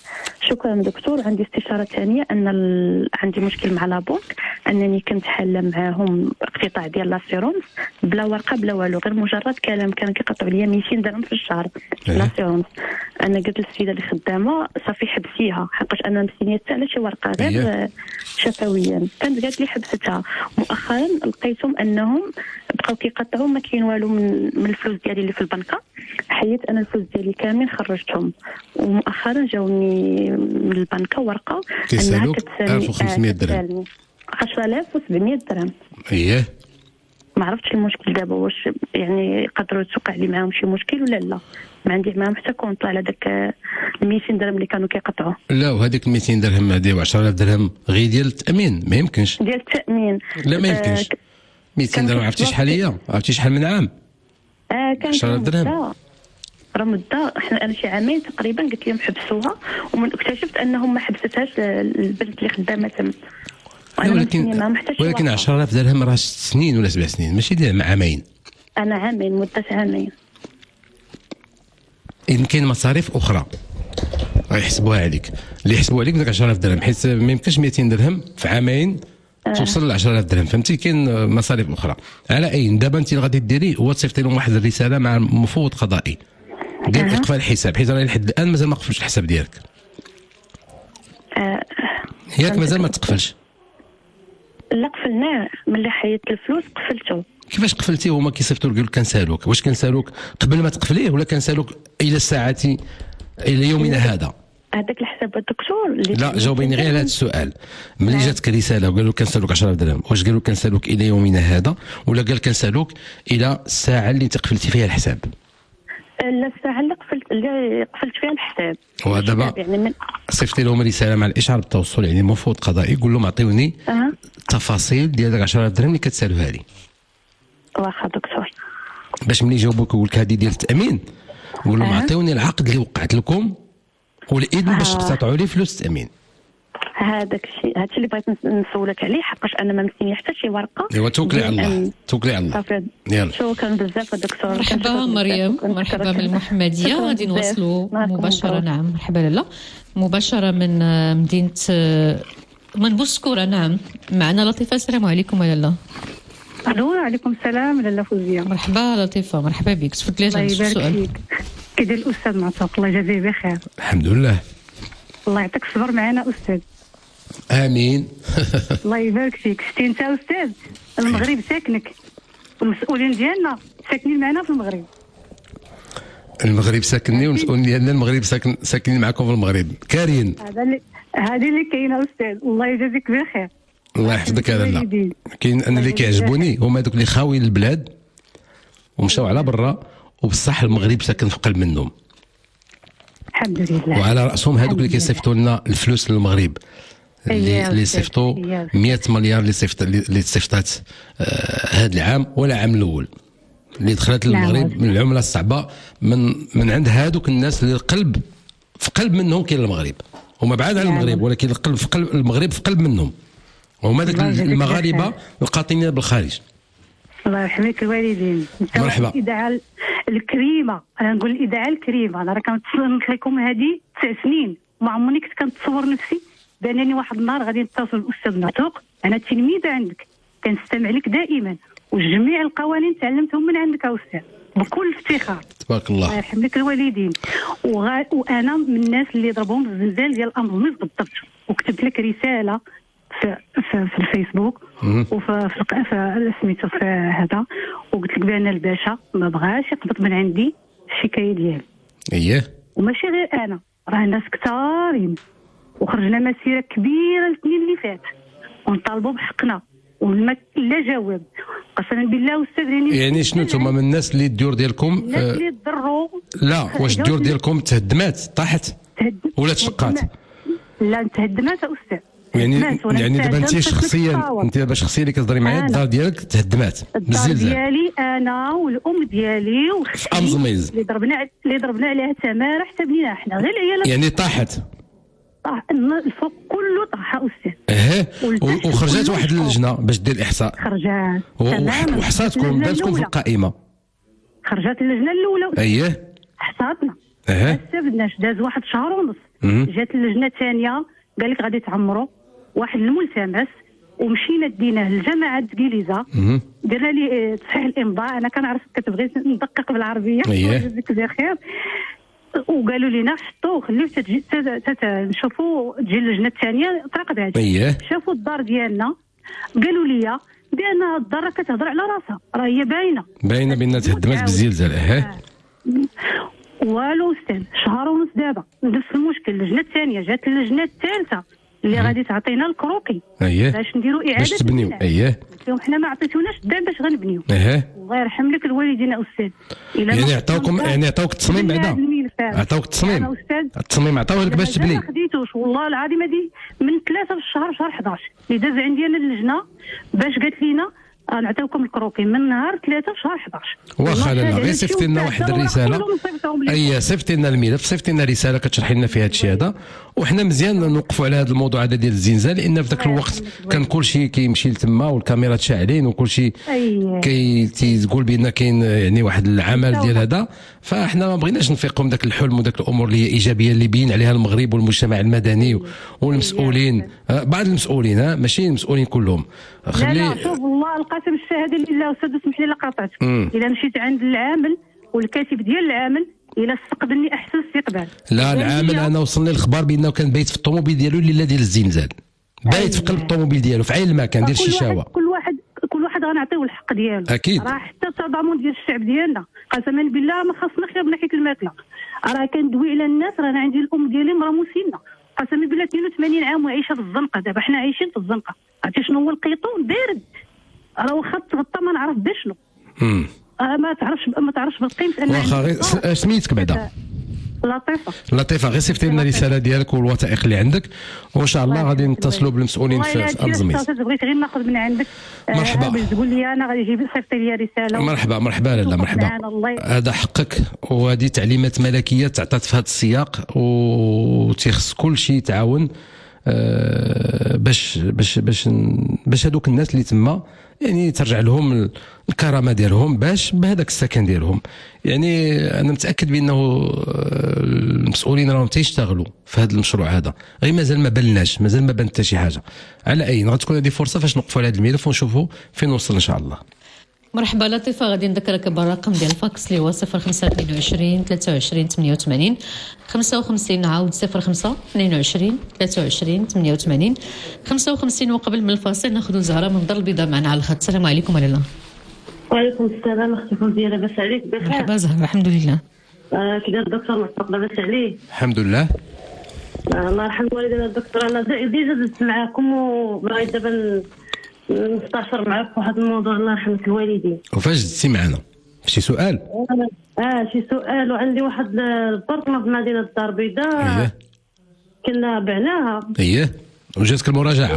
شكرا دكتور. عندي استشاره ثانيه ان عندي مشكل مع لابونك، انني كنت حاله معاهم اقتطاع ديال لاسيرونس بلا ورقه بلا والو، غير مجرد كلام كان كيقطعوا لي 200 درهم في الشهر لاسيرونس. انا قلت للسيده اللي خدامه صافي حبسيها، حقاش انا مستنيه حتى على شي ورقه غير شفويا. كانت قالت لي حبستها. مؤخرا لقيتهم انهم بقاو كيقطعوا ما كاين والو من الفلوس ديالي اللي في البنكه. حيت انا الفلوس ديالي كاملين خرجتهم، ومؤخرا جاوني من البنكه ورقه انها كتسالني 1500 درهم 10700 درهم. اييه ما عرفتش المشكل دابا، واش يعني يقدروا توقع لي معاهم شي مشكل ولا لا؟ ما عندي معاهم حتى كونط على داك 200 درهم اللي كانوا كيقطعوا. لا، وهذيك 200 درهم هذه و 10000 درهم غير ديال التامين، ما يمكنش ديال التامين. لا ما يمكنش. 200 درهم عرفتي شحال هي؟ عرفتي شحال من عام؟ كان 10000 درهم راه مده. انا شي عامين تقريبا قلت لهم حبسوها، ومن اكتشفت انهم ما حبستهاش البنت اللي خدامه تما. ولكن 10000 درهم راه 6 سنين ولا 7 سنين، ماشي ديال عامين. انا عامين، مده عامين. إذن كاين مصاريف اخرى غيحسبوها عليك، اللي يحسبوها عليك داك 10000 درهم، حيت ما يمكنش 200 درهم في عامين توصل ل 10000 درهم، فهمتي؟ كاين مصاريف اخرى. على اي دابا انت اللي غادي ديري هو تصيفطي لهم واحد الرساله مع مفوض قضائي ديال اقفال الحساب، حيت راه لحد الان مازال ما قفلش الحساب ديالك. ياك مازال ما تقفلش؟ لا قفلناه، ملي حيدت الفلوس قفلته. كيفاش قفلتي؟ هما كيصيفطوا لك كنسالوك، واش كنسالوك قبل ما تقفليه ولا كنسالوك الى الساعه الى يومنا هذا؟ هذاك الحساب الدكتور لا، جاوبيني غير على هذا السؤال. ملي جاتك رساله وقالوا لك كنسالوك 10000 درهم، واش قالوا كنسالوك الى يومنا هذا ولا قال كنسالوك الى الساعه اللي انت قفلتي فيها الحساب؟ لا، الساعه اللي قفلت فيها الحساب. ودابا يعني صيفطي لهم رساله مع الاشعار بالتوصل، يعني مفوض قضائي، قول لهم عطيوني التفاصيل ديال داك 10000 درهم اللي كتسالوها لي. واخا دكتور. باش ملي يجاوبوك يقول لك هذه ديال التامين، قول لهم عطيوني العقد اللي وقعت لكم والاذن باش تقتطعوا لي فلوس التامين. هذاك الشيء، هادشي اللي بغيت نسولك عليه، حقاش انا ما مستنيه حتى شي ورقه. ايوا توكلي على الله، توكلي على الله. صافي، يلا. شكرا بزاف دكتور. مرحبا مريم، مرحبا من المحمديه. غادي نوصلوا مباشره. نعم مرحبا لاله، مباشره من مدينه من بوسكوره. نعم معنا لطيفه. السلام عليكم لاله. الو، وعليكم السلام لاله فوزيه. مرحبا لطيفه، مرحبا بك. تفضلي. الله يبارك فيك. كي داير الاستاذ معطوق؟ الله يجازيه بخير. الحمد لله. الله يعطيك الصبر معنا استاذ. امين. الله يبارك فيك. شتي انت استاذ، المغرب ساكنك، والمسؤولين ديالنا ساكنين معنا في المغرب. المغرب ساكنني والمسؤولين ديالنا المغرب ساكنين معكم في المغرب. كارين. هذه اللي كاينه استاذ. الله يجازيك بخير. الله يحفظك يا لاله. كاين انا اللي كيعجبوني هما دوك اللي خاويين البلاد ومشاو على برا، وبصح المغرب ساكن في قلب منهم. الحمد لله. وعلى راسهم هذوك اللي كيصيفطوا لنا الفلوس للمغرب، اللي صيفطوا 100 مليار اللي تصيفطات هذا العام ولا العام الاول، اللي دخلت للمغرب من العمله الصعبه من عند هذوك الناس اللي القلب في قلب منهم كاين المغرب. هما بعاد عن المغرب ولكن القلب في قلب المغرب في قلب منهم، وهما ذاك المغاربه القاطنين بالخارج. الله يرحمك الوالدين. مرحبا. الاذاعه الكريمه، انا نقول الاذاعه الكريمه. انا راه كنتصل لكم هذه 9 سنين، ما عمرني كنت كنتصور نفسي بانني واحد النهار غادي نتصل بالاستاذ معتوق. انا تلميذه عندك، كنستمع لك دائما، وجميع القوانين تعلمتهم من عندك يا استاذ بكل افتخار. تبارك الله. الله يرحمك الوالدين. وانا من الناس اللي ضربهم الزلزال ديال الانظمه بالضبط، وكتبت لك رساله في الفيسبوك وفي سميتو في هذا، وقلت لك بان الباشا ما بغاش يقبض من عندي الشكايه ديالي. اييه. وماشي غير انا، راه ناس كثارين، وخرجنا مسيره كبيره الاثنين اللي فات ونطالبوا بحقنا وما لا جواب. قسما بالله استاذ يعني شنو نتوما من الناس اللي الديور ديالكم الناس اللي ضروا؟ لا، واش الديور ديالكم تهدمات طاحت ولا تشقات؟ لا تهدمات يا استاذ. يعني دابا انت شخصيا اللي كتهضري معايا الدار ديالك تهدمات بالزلزال. الدار ديالي انا والام ديالي في امزميز اللي ضربنا عليها تماره حتى بنينا حنا غير العيالات. يعني طاحت الفوق كله طاح استاذ. وخرجت واحد اللجنه باش دير الاحصاء. خرجت وحصاتكم دازتكم في القائمه. خرجت اللجنه الاولى. اييه. حصاتنا. ما استفدناش، داز واحد شهر ونص جات اللجنه الثانيه قال لك غادي تعمروا واحد الملتمس، ومشينا ديناه لجماعه كيليزا، درنا لي تصحيح الامضاء. انا كنعرف كتبغي ندقق بالعربيه جزاك الله خير، وقالوا لنا حطوه خليوه نشوفوا تجي اللجنه الثانيه طرق هذا. شافوا الدار ديالنا قالوا لي بان الدار كتهضر على راسها، راه هي باينه بان تهدمت بالزلزال. والو استاذ، شهر ونص دابا نفس المشكل. اللجنه الثانيه جات اللجنه الثالثه اللي غادي تعطينا الكروكي باش نديروا اعاده باش تبنيو. اليوم حنا ما عطيتوناش الدار باش غنبنيو. الله يرحم لك الوالدين استاذ. يعني عطاوك التصميم بعدا؟ عطاوك التصميم عطاوه لك باش تبني؟ ما خديتوش والله العظيم. هذه من 3 في الشهر، شهر 11 اللي داز عندي انا اللجنه باش قالت لينا نعطيوكم الكروكي من نهار 3 في شهر 11. واخا لا غير صيفطي لنا واحد الرساله. صيفطي لنا الملف، صيفطي لنا رساله كتشرحي لنا فيها هذا الشيء هذا، وحنا مزيان نوقفوا على هذا الموضوع هذا ديال الزنزال، لان في ذاك الوقت كان كل شيء كيمشي لتما والكاميرات شاعلين وكل شيء تقول بان كاين يعني واحد العمل ديال هذا. فاحنا ما بغيناش نفيقوا من ذاك الحلم وذاك الامور اللي هي ايجابيه اللي بين عليها المغرب والمجتمع المدني والمسؤولين، بعض المسؤولين ماشي المسؤولين كلهم. لا شوف والله القسم الشهاده لله استاذ، اسمح لي لا قاطعتك. الا مشيت عند العامل والكاتب ديال العامل الا استقبلني احسن استقبال. لا العامل انا وصلني الخبر بانه كان بايت في الطوموبيل ديالو الليله ديال الزنزال، بايت في قلب الطوموبيل ديالو في عين المكان ديال الشيشاوه. كل واحد غنعطيو الحق ديالو اكيد. راه حتى التضامن ديال الشعب ديالنا قسما بالله ما خاصنا خير من ناحيه الماكله. راه كندوي على الناس، راه انا عندي الام ديالي مرا مسنه قسما بالله 82 عام وعايشه في الزنقه. دابا حنا عايشين في الزنقه، عرفتي شنو هو القيطون بارد، راه واخا تغطى ما نعرف بشنو. ما تعرفش بالقيمه. انا واخا سميتك بعدا؟ لطيفه. غير صيفطي لنا الرساله ديالك والوثائق اللي عندك، وان شاء الله غادي نتصلوا بالمسؤولين في الزميت. بغيت غير ناخذ من عندك مرحبا باش تقول لي انا غادي نجيب صيفطي لي رساله. مرحبا لاله مرحبا. هذا حقك، وهذه تعليمات ملكيه تعطات في هذا السياق، وتيخص كل شيء تعاون باش هذوك الناس اللي تما يعني ترجع لهم الكرامه ديالهم باش بهذاك السكن ديالهم. يعني انا متاكد بانه المسؤولين راهم تيشتغلوا في هذا المشروع هذا، غير مازال ما بلناش، مازال ما بان حتى شي حاجه. على اي غتكون هذه فرصه فاش نوقفوا على هذا الملف ونشوفوا فين وصل ان شاء الله. مرحبا لطيفه. غادي نذكرك بالرقم ديال الفاكس اللي هو 0522 23 88 55 عاود 05 22 23 88 55. وقبل من الفاصل ناخذ زهره من الدار البيضاء معنا على الخط. السلام عليكم لاله. وعليكم السلام اختي فوزيه، لاباس عليك؟ بخير. مرحبا زهره الحمد لله. كي داير الدكتور معتق؟ لاباس عليه الحمد لله. الله يرحم والدينا الدكتور. انا ديجا زدت معاكم وبغيت دابا نستشر معك في واحد الموضوع. الله يرحم الوالدين. وفاش زدتي معنا؟ شي سؤال؟ شي سؤال. وعندي واحد البرطمه في مدينه الدار البيضاء كنا بعناها. وجاتك المراجعه؟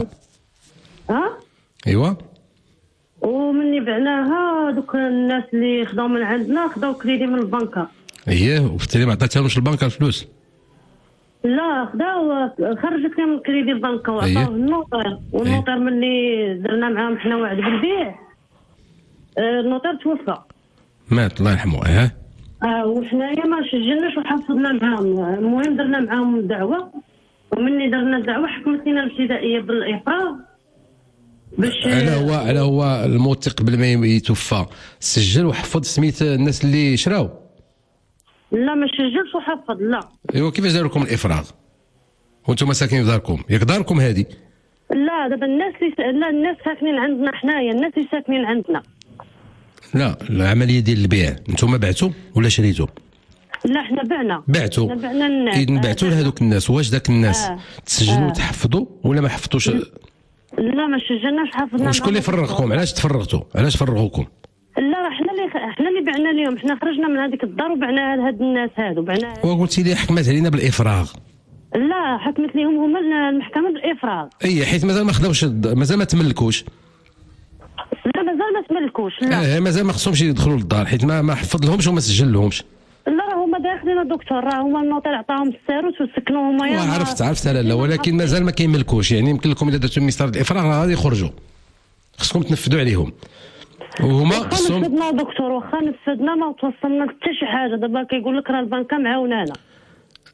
ايوا. ومني بعناها دوك الناس اللي خداو من عندنا خداو كريدي من البنكه. وبالتالي ما عطاتهمش البنكه الفلوس؟ لا خداو، خرجت لهم كريدي البنكه وعطاوه النوطير، والنوطير ملي درنا معاهم حنا وعد بالبيع النوطير توفى مات الله يرحمه. وحنايا ما سجلناش وحفظنا معاهم. المهم درنا معاهم دعوه، ومني درنا الدعوه حكمت لنا الابتدائيه بالافراغ باش على هو الموت قبل ما يتوفى سجل وحفظ سميت الناس اللي شراو؟ لا ما سجلش وحفظ. لا كيفاش داروا لكم الافراغ وانتم ساكنين في داركم؟ ياك داركم هذه؟ لا دابا الناس لا الناس ساكنين عندنا حنايا، الناس اللي ساكنين عندنا. لا العمليه ديال البيع انتم بعتوا ولا شريتوا؟ لا حنا بعنا. بعتوا الناس. اذا بعتوا لهذوك الناس، واش ذاك الناس تسجلوا وتحفظوا ولا ما حفظتوش؟ لا ما سجلناش حفظنا. وشكون اللي فرغكم؟ علاش تفرغتوا؟ علاش فرغوكم؟ لا احنا اللي بعنا لهم. احنا خرجنا من هذيك الدار وبعنا لهاد الناس هادو بعنا. وقلتي لي حكمت علينا بالافراغ. لا حكمت لهم هما المحكمه بالافراغ. حيت مازال ما خداوش، مازال ما تملكوش. لا مازال ما تملكوش. لا مازال ما خصهمش يدخلوا للدار حيت ما حفظ لهمش وما سجل لهمش. لا راه هما داخلين الدكتور، راه هما النوطير عطاهم الساروت وسكنوا هما. عرفت لا ولكن مازال ما كيملكوش. يعني يمكن لكم اذا درتوا مسار الافراغ راه غادي يخرجوا، خصكم تنفذوا عليهم وهما خصهم. نفذنا دكتور، واخا نفذنا ما توصلنا حتى شي حاجه. دابا كيقول لك راه البنكه معاونانا.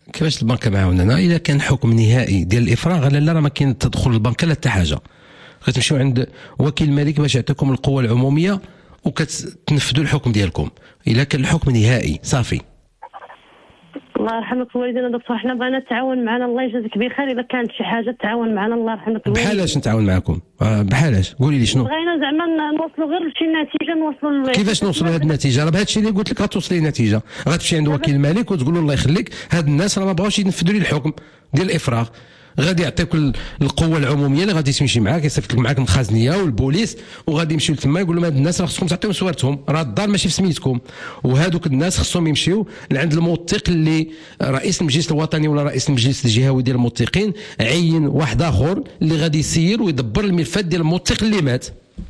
كيفاش البنك معاوننا؟ الا كان حكم نهائي ديال الافراغ لا ما كاين تدخل البنك لا حتى حاجه، غتمشيو عند وكيل الملك باش يعطيكم القوه العموميه وكتنفذوا الحكم ديالكم. الا كان الحكم نهائي صافي. الله يرحمك والدينا دكتور، حنا بغينا تعاون معنا، الله يجازيك بخير. اذا كانت شي حاجه تعاون معنا الله يرحمك. بحالاش نتعاون معكم؟ بحالاش؟ قولي لي شنو بغينا زعما نوصلوا غير لشي نتيجه، نوصلوا كيفاش نوصلوا لهذه النتيجه؟ راه بهذا الشيء اللي قلت لك غتوصلي نتيجه، غتمشي عند وكيل الملك وتقول له الله يخليك هاد الناس راه ما بغاوش ينفذوا لي الحكم ديال الافراغ، غادي يعطيك القوه العموميه اللي غادي تمشي معاك، يصيفط لك معاك المخازنيه والبوليس وغادي يمشيو لتما يقول لهم هاد الناس راه خصكم تعطيهم صورتهم، راه الدار ماشي في سميتكم، وهادوك الناس خصهم يمشيو لعند الموثق اللي رئيس المجلس الوطني ولا رئيس المجلس الجهوي ديال الموثقين عين واحد اخر اللي غادي يسير ويدبر الملفات ديال الموثق اللي مات.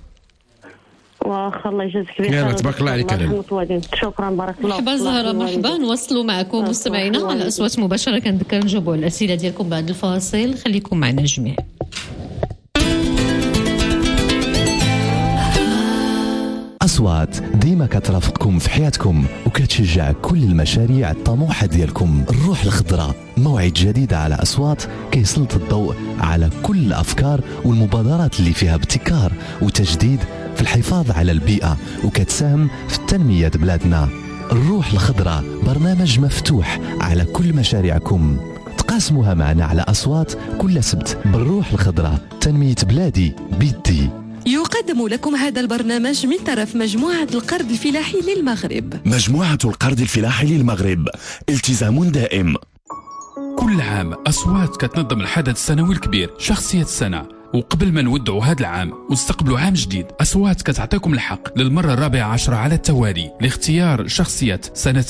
واخا الله يجازيك بخير. تبارك الله عليك. شكرا بارك الله. مرحبا زهره، مرحبا. نوصلوا معكم مستمعينا على اصوات مباشره. كنذكر نجاوبوا على الاسئله ديالكم بعد الفاصل، خليكم معنا الجميع. أصوات ديما كترافقكم في حياتكم وكتشجع كل المشاريع الطموحة ديالكم. الروح الخضراء موعد جديد على أصوات كيسلط الضوء على كل الأفكار والمبادرات اللي فيها ابتكار وتجديد في الحفاظ على البيئة وكتساهم في تنمية بلادنا. الروح الخضراء برنامج مفتوح على كل مشاريعكم، تقاسموها معنا على أصوات كل سبت. بالروح الخضراء تنمية بلادي بيدي. يقدم لكم هذا البرنامج من طرف مجموعة القرض الفلاحي للمغرب. مجموعة القرض الفلاحي للمغرب، التزام دائم. كل عام أصوات كتنظم الحدث السنوي الكبير شخصية السنة، وقبل ما نودعوا هذا العام ونستقبلوا عام جديد، أصوات كتعطيكم الحق للمرة 14 على التوالي لاختيار شخصية سنة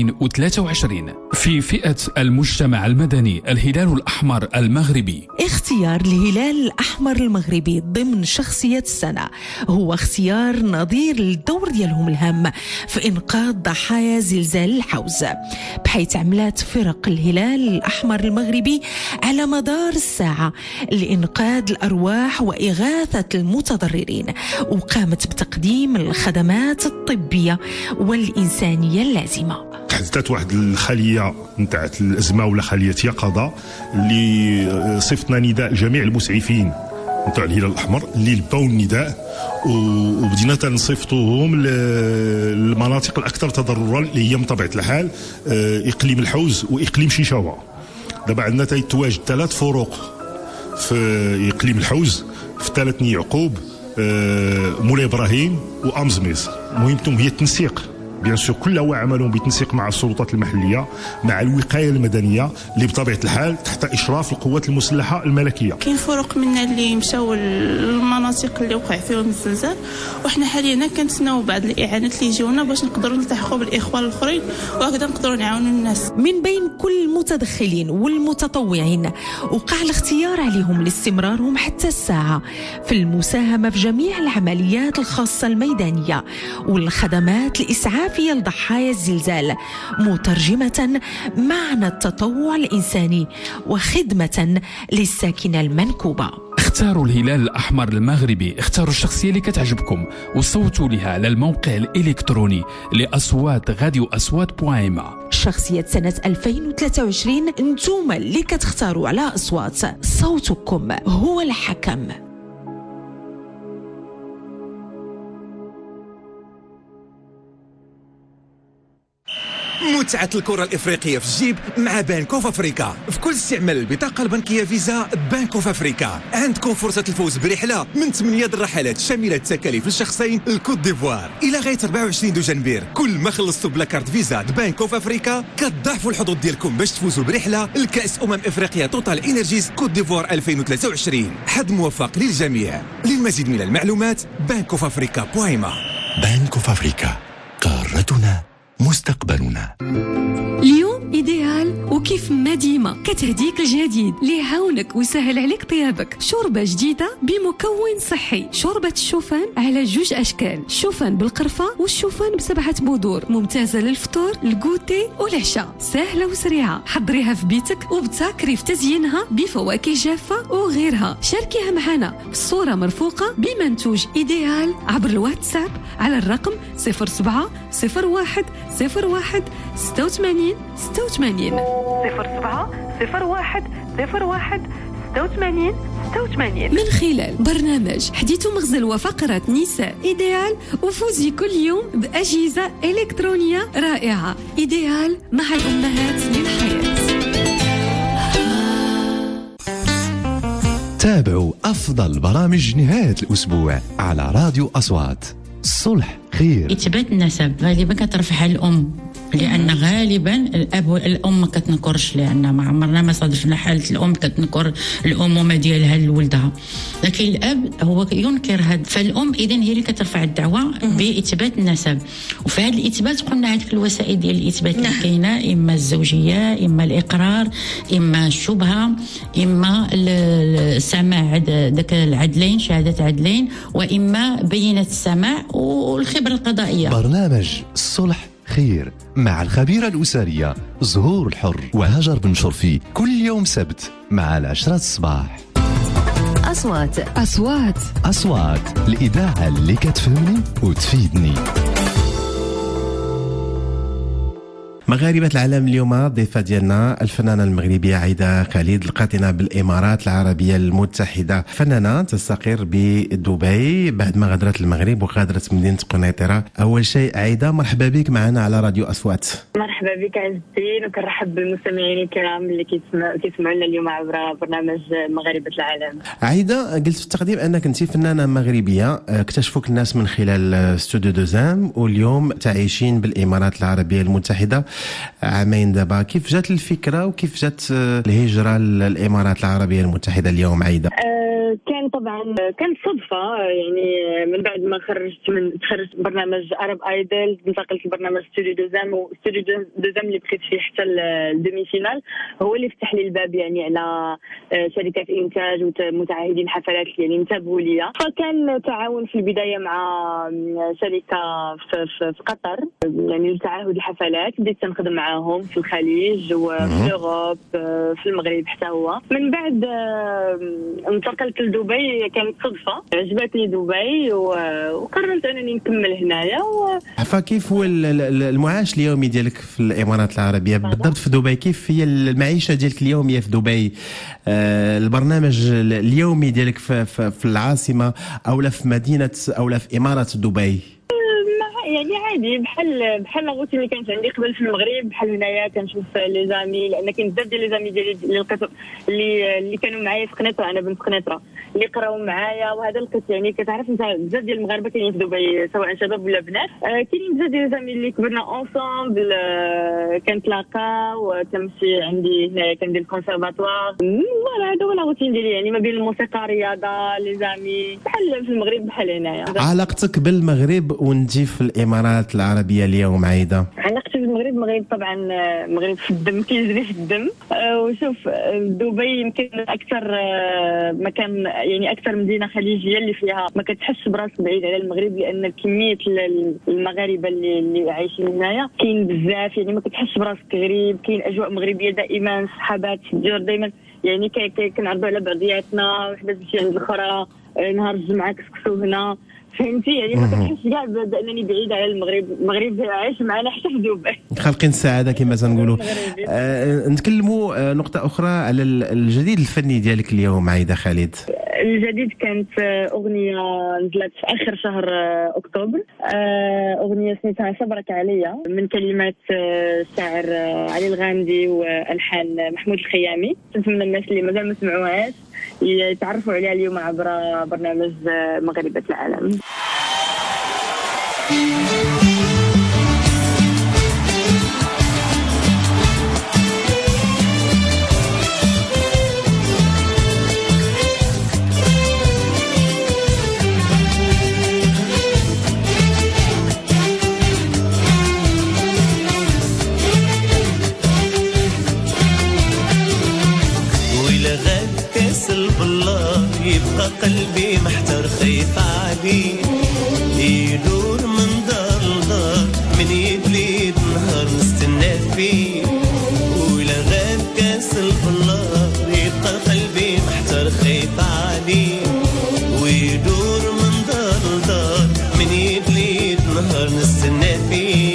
2023 في فئة المجتمع المدني الهلال الأحمر المغربي. اختيار الهلال الأحمر المغربي ضمن شخصية السنة هو اختيار نظير للدور ديالهم الهام في إنقاذ ضحايا زلزال الحوز، بحيث عملت فرق الهلال الأحمر المغربي على مدار الساعة لإنقاذ الأرواح وإغاثة المتضررين، وقامت بتقديم الخدمات الطبية والإنسانية اللازمة. تحدثت واحد الخلية نتاع الأزمة ولا خلية يقظة اللي صفتنا نداء جميع المسعفين نتاع الهلال الأحمر اللي لباو النداء، وبدينا تنصيفطوهم للمناطق الأكثر تضررا اللي هي من طبيعة الحال إقليم الحوز وإقليم شيشاوة. دابا عندنا تيتواجد 3 فروق في إقليم الحوز، في 3 يعقوب، مولاي إبراهيم وأمزميز. مهمتهم هي التنسيق، بيان سور كل هو عملهم بتنسيق مع السلطات المحليه مع الوقايه المدنيه اللي بطبيعه الحال تحت اشراف القوات المسلحه الملكيه. كاين فرق منا اللي مشاو للمناطق اللي وقع فيهم الزلزال، وحنا حاليا كنتسناو بعض الاعانات اللي يجيونا باش نقدروا نلتحقوا بالاخوان الاخرين وهكذا نقدروا نعاونوا الناس. من بين كل المتدخلين والمتطوعين وقع الاختيار عليهم لاستمرارهم حتى الساعه في المساهمه في جميع العمليات الخاصه الميدانيه والخدمات الاسعاف لضحايا الزلزال، مترجمة معنى التطوع الإنساني وخدمة للساكنة المنكوبة. اختاروا الهلال الأحمر المغربي، اختاروا الشخصية اللي كتعجبكم وصوتوا لها على الموقع الإلكتروني لأصوات غاديو أصوات بوائما. شخصية سنة 2023 انتم اللي كتختاروا على أصوات، صوتكم هو الحكم. متعة الكرة الإفريقية في الجيب مع بنك اوف افريكا. في كل استعمال البطاقة البنكية فيزا بنك اوف افريكا عندكم فرصة الفوز برحلة من 8 الرحلات شاملة التكاليف للشخصين لكوت ديفوار إلى غاية 24 جنبير. كل ما خلصتوا بلا كارت فيزا بنك اوف افريكا كتضاعفوا الحظوظ ديالكم باش تفوزوا برحلة لكأس افريقيا توتال انرجيز كوت ديفوار 2023. حظ موفق للجميع. للمزيد من المعلومات بنك اوف افريكا بوائما. بنك اوف افريكا، قارتنا مستقبلنا. اليوم إيديال وكيف ما ديما كتهديك الجديد اللي يعاونك ويسهل عليك طيابك. شوربة جديدة بمكون صحي، شوربة الشوفان على 2 أشكال، الشوفان بالقرفة والشوفان ب7 بذور، ممتازة للفطور الكوتي والعشاء، سهلة وسريعة. حضريها في بيتك وبتاكري في تزيينها بفواكه جافة وغيرها. شاركيها معنا بصورة مرفوقة بمنتوج إيديال عبر الواتساب على الرقم 07 01 01 86 86 07 01 01 86 86 من خلال برنامج حديث مغزل وفقرة نساء إيديال وفوزي كل يوم بأجهزة إلكترونية رائعة. إيديال مع الأمهات للحياة. تابعوا أفضل برامج نهاية الأسبوع على راديو أصوات. الصلح خير. إثبات النسب غالبا كترفعها الأم، لأن غالبا الأب والأم ما كتنكرش، لأن ما عمرنا ما صادفنا حالة الأم كتنكر الأمومة ديالها لولدها، لكن الأب هو ينكر هذا. فالأم إذن هي اللي كترفع الدعوة بإثبات النسب. وفي هذا الإثبات قلنا هذيك الوسائل ديال الإثبات اللي كاينة، إما الزوجية، إما الإقرار، إما الشبهة، إما السماع داك العدلين، شهادة عدلين، وإما بينة السماع والخبرة القضائية. برنامج الصلح خير مع الخبيرة الأسرية زهور الحر وهاجر بن شرفي كل يوم سبت مع 10 الصباح. أصوات الإذاعة اللي كتفهمني وتفيدني. مغاربة العالم اليوم ضيفة ديالنا الفنانة المغربية عايدة خالد، لقاتنا بالإمارات العربية المتحدة. فنانة تستقر بدبي بعد ما غادرت المغرب وغادرت مدينة قنيطرة. أول شيء عايدة، مرحبا بك معنا على راديو أصوات. مرحبا بك عز الدين، وكنرحب بالمستمعين الكرام اللي كيسمعونا اليوم عبر برنامج مغاربة العالم. عايدة، قلت في التقديم أنك أنت فنانة مغربية، اكتشفوك الناس من خلال استوديو دوزام، واليوم تعيشين بالإمارات العربية المتحدة عامين دابا. كيف جات الفكرة وكيف جات الهجرة للإمارات العربية المتحدة اليوم عايدة؟ كانت صدفة، يعني من بعد ما تخرجت برنامج عرب ايدل، انتقلت لبرنامج ستوديو دوزام، وستوديو دوزام اللي بقيت فيه حتى الدومي فينال هو اللي فتح لي الباب يعني على شركات انتاج ومتعهدين حفلات يعني انتبهوا ليا. فكان تعاون في البداية مع شركة في قطر يعني لتعهد الحفلات، بديت نخدم معاهم في الخليج وفي اوروب في المغرب حتى هو. من بعد انتقلت لدبي، كانت صدفة، عجبتني دبي وقررت أنني نكمل هنايا. فكيف هو المعاش اليومي ديالك في الإمارات العربية بالضبط في دبي؟ كيف هي المعيشة ديالك اليومية في دبي؟ البرنامج اليومي ديالك في العاصمة أو في مدينة أو في إمارة دبي؟ يعني عادي بحال الروتين اللي كانت عندي قبل في المغرب، بحال هنايا كنشوف لي زامي، لان كاين بزاف ديال لي زامي ديالي اللي كانوا معايا في قنيطره، انا بنت قنيطره اللي قراو معايا، وهذا لقيت يعني كتعرف انت بزاف ديال المغاربه كاينين في دبي سواء شباب ولا بنات. كاينين بزاف ديال لي زامي اللي كبرنا اونصومبل، كنتلاقاو، كنمشي عندي هنايا كندير الكونسيرفاتوار. فوالا هذا هو الروتين ديالي، يعني ما بين الموسيقى، الرياضه، لي زامي، بحال في المغرب بحال هنايا. علاقتك بالمغرب وانت في الإمارات العربية اليوم عايدة؟ علاقتي بالمغرب طبعا المغرب في الدم، كيجري في الدم. وشوف دبي يمكن أكثر مكان، يعني أكثر مدينة خليجية اللي فيها ما كتحسش براسك بعيد على المغرب، لأن كمية المغاربة اللي عايشين هنايا كاين بزاف، يعني ما كتحسش براسك غريب. كاين أجواء مغربية دائما، صحابات في الديور دائما، يعني كنعرضوا على بعضياتنا، وحده تمشي عند الأخرى، نهار الجمعة كسكسو هنا، فهمتي؟ يعني ما كنحسش كاع بانني بعيده على المغرب. المغرب عايش معنا حتى في دبي، خالقين السعاده كما تنقولوا. نتكلموا نقطه اخرى على الجديد الفني ديالك اليوم عايده خالد. الجديد كانت اغنيه نزلت في اخر شهر اكتوبر، اغنيه سميتها صبرك عليا، من كلمات الشاعر علي الغامدي والحان محمود الخيامي. نتمنى الناس اللي مازال ما سمعوهاش يتعرفوا عليها اليوم عبر برنامج مغاربة العالم. يبقى قلبي محتار خايف عليه، يدور من دار لدار، من يد ليد نهار نستنى فيه، ولا غاب كاس البلار يبقى قلبي محتار خايف عليه، ويدور من دار لدار، من يد ليد نهار نستنى فيه.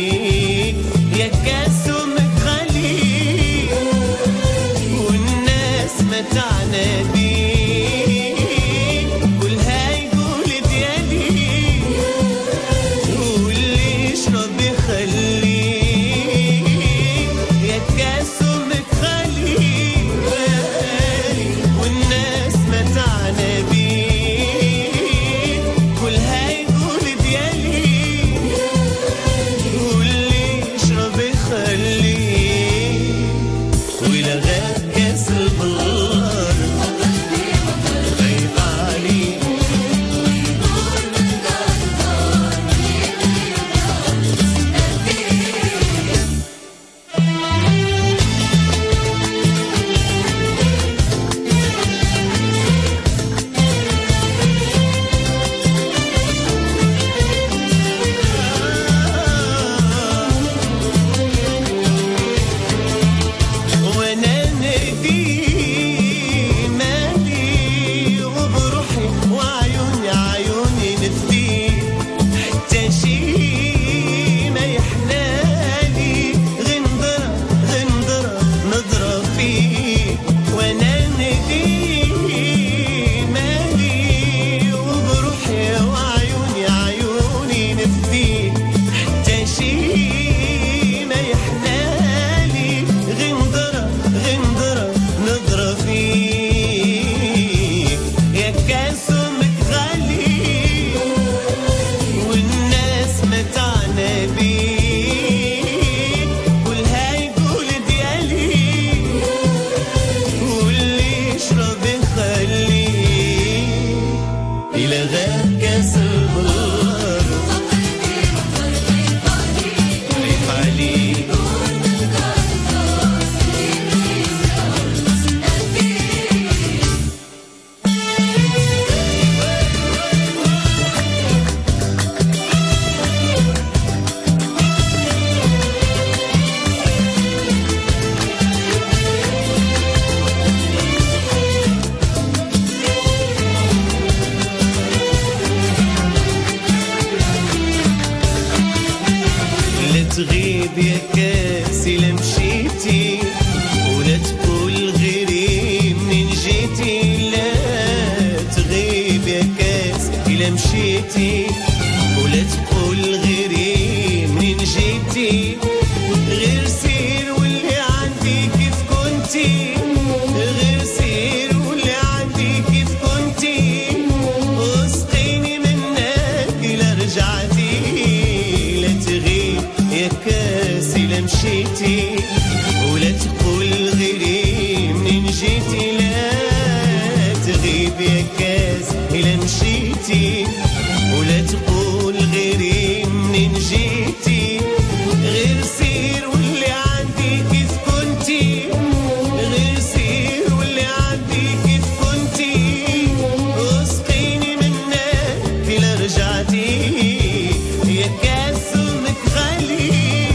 مشيتي ولا تقول غيري منين جيتي غير سير واللي عندي كيف كنتي غير سير واللي عندي كيف كنتي واسقيني منك إلا رجعتي لا تغيب يا كاسي لا مشيتي ولا تقول غيري منين جيتي لا تغيب يا كاسي لا مشيتي ولا تقول غيري منين جيتي غير سير واللي عندي كيف كنتي غير سير واللي عندي كيف كنتي واسقيني منك إلا رجعتي يا كاس امك غالي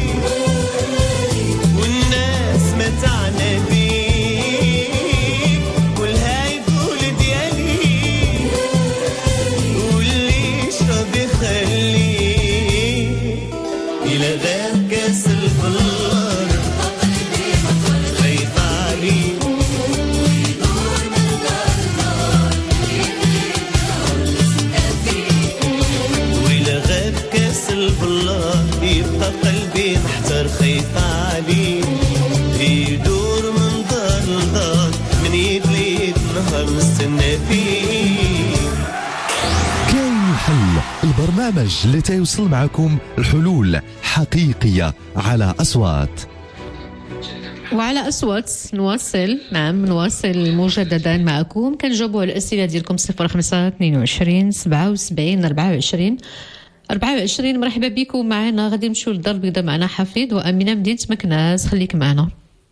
والناس ما تعنى بيك والهاي يقول ديالي واللي يشرب يخليه إلى غير كاس البلار خايف عليه وإلى غاب كاس البلار يبقى قلبي محتار خايف عليه يدور من دار لدار من يد ليد نهار نستنى فيه. كاين الحل، البرنامج اللي تيوصل معكم الحلول حقيقية على أصوات. وعلى أصوات نواصل مجددا معكم. كنجاوبوا على الأسئلة ديالكم 05 22 77 24. مرحبا بكم معنا. غادي نمشيو للدار البيضاء معنا حفيظ وأمينة مدينة مكناس. خليك معنا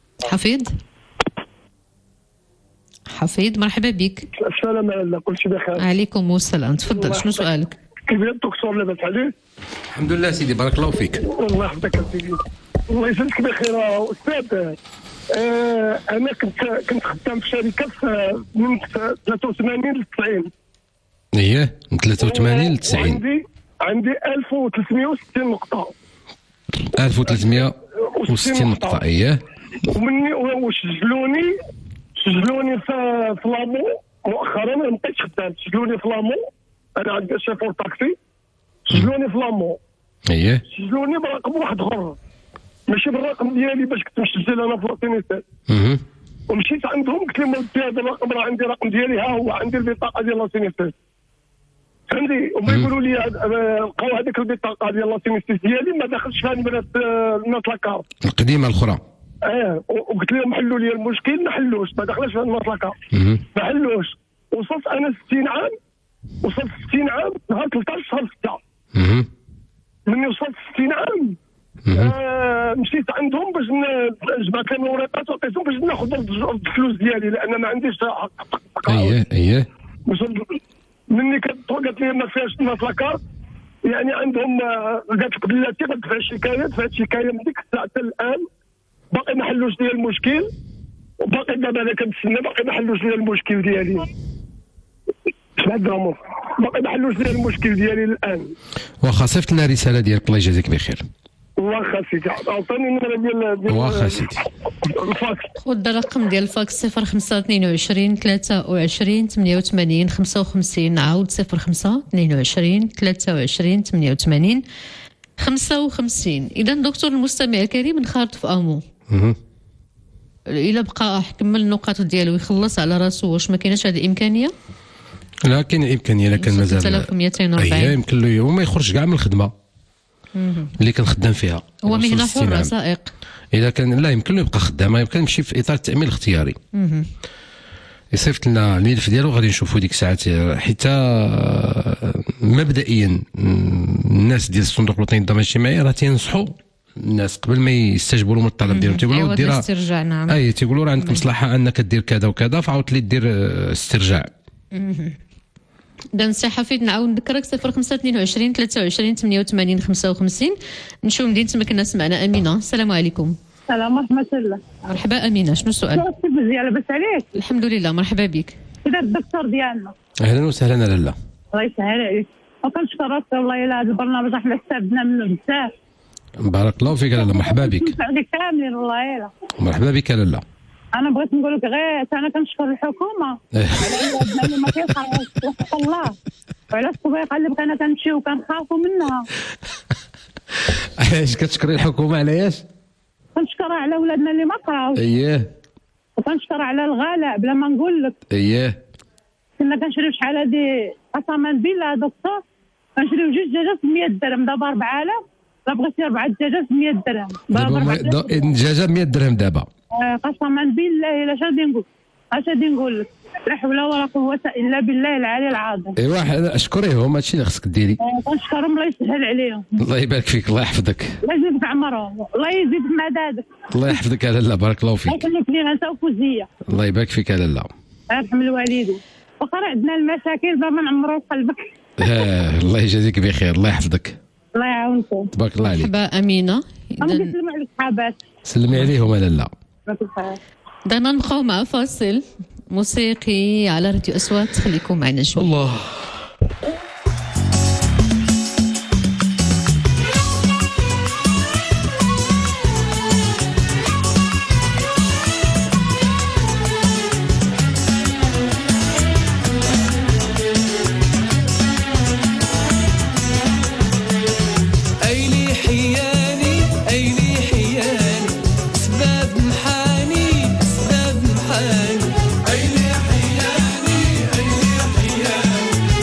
حفيظ مرحبا بك. السلام عليكم، كل شيء بخير. عليكم السلام، تفضل شنو سؤالك؟ كيف الدكتور لاباس عليه؟ الحمد لله سيدي بارك الله فيك. الله يحفظك سيدي، الله يجزيك بخير استاذ. انا كنت خدام في شركه من 83 ل 90. اييه من 83 ل 90. عندي 1360 نقطه. 1360 نقطه اييه. ومني سجلوني في لامو مؤخرا. ما بقيتش خدام، سجلوني في لامو. انا عندي شيفور طاكسي، سجلوني في لامو. اييه سجلوني برقم واحد اخر ماشي بالرقم ديالي باش كنت مسجل انا في لاسينيتال. ومشيت عندهم قلت لهم هذا الرقم راه عندي الرقم ديالي، ها هو عندي البطاقه ديال لاسينيتال فهمتي. وما يقولوا لي لقاو هذيك البطاقه ديال لاسينيتال ديالي ما داخلش فيها الناس لاكار القديمه الاخرى. وقلت لهم حلوا لي المشكل، ما حلوش، ما داخلش فيها الناس لاكار ما حلوش. وصلت انا 60 عام، نهار 13 شهر 6. مني وصلت 60 عام مشيت عندهم باش جمعت لهم الورقات وعطيتهم باش ناخذ الفلوس ديالي لان ما عنديش حق. اييه مني قالت لي ما فيهاش الناس لاكارت، يعني عندهم قالت لك بلاتي غتدفع شكايه من ديك الساعه حتى الان باقي ما حلوش لي المشكل، وباقي دابا انا كنتسنى باقي ما حلوش لي المشكل ديالي. سمعت الامور باقي ما حلوش لي المشكل ديالي الان. واخا صيفط لنا رساله ديالك الله يجازيك بخير. واخا سيدي عطاني النمره ديال واخا سيدي الفاكس. خذ الرقم ديال الفاكس 05 22 23 88 55. عاود 05 22 23 88 55. اذا دكتور المستمع الكريم نخرط في امو الا بقى كمل النقاط ديالو يخلص على راسو، واش ما كايناش هذه الامكانيه؟ لا كاين الامكانيه، لا كان مازال 3240 اييه يمكن له وما يخرج كاع من الخدمه اللي كان خدام فيها. هو مهنه حره سائق. اذا كان لا يمكن له يبقى خدام، يمكن يمشي في اطار التامين الاختياري. يصيفط لنا الملف ديالو غادي نشوفوا ديك الساعات، حيت مبدئيا الناس ديال الصندوق الوطني للضمان الاجتماعي راه تينصحوا الناس قبل ما يستجيبوا لهم الطلب ديالهم، تيقولوا دير استرجاع. نعم اي تيقولوا راه عندك مصلحه انك دير كذا وكذا، فعاود لي دير استرجاع. إذا سي حفيظ نعاود نذكرك 05 22 23 88 55. نشوف مدينة مكناس سمعنا أمينة. السلام عليكم. السلام ورحمة الله. مرحبا أمينة، شنو السؤال؟ لاباس عليك؟ الحمد لله مرحبا بك. إذا الدكتور ديالنا. أهلا وسهلا لاله. الله يسهل عليك. وكنشكر راسي والله إلا هذا البرنامج احنا استفدنا منه بزاف. بارك الله فيك لاله، مرحبا بك. عليك كاملين والله إلا. مرحبا بك لاله. أنا بغيت نقول لك غير أنا كنشكر الحكومة على ما كيوقع وفق الله. وعلاش خويا قال انا كنمشي وكنخافوا منها. علاش كتشكري الحكومه علاش؟ كنشكرها على ولادنا اللي ما قراوش. اييه. وكنشكر على الغلاء بلا ما نقول لك. اييه. كنا كنشريو شحال هادي قسما بالله دكتور كنشريو 2 دجاجات ب 100 درهم، دابا 4000 لا بغيتي 4 دجاجات ب 100 درهم. دابا الدجاجه ب 100 درهم دابا. قسما بالله الا اش غادي نقول لك، لا حول ولا قوه الا بالله العلي العظيم. ايوا اشكريهم، هادشي اللي خصك ديري. كنشكرهم الله يسهل عليهم. الله يبارك فيك، الله يحفظك. الله يزيد في عمرهم، الله يزيد في مدادك. الله يحفظك يا لاله، بارك الله فيك. الله يخليك لينا انت وفوزيه. الله يبارك فيك يا لاله. يرحم الوالدين. وقرا عندنا المشاكل بلا ما نعمروا قلبك. الله يجازيك بخير، الله يحفظك. الله يعاونكم. تبارك الله عليك. مرحبا امينه. نسلموا على الصحابات. سلمي عليهم يا لاله. بدنا نبقاو مع فاصل موسيقي على راديو أصوات، خليكم معنا شوي. الله. أيلي حياني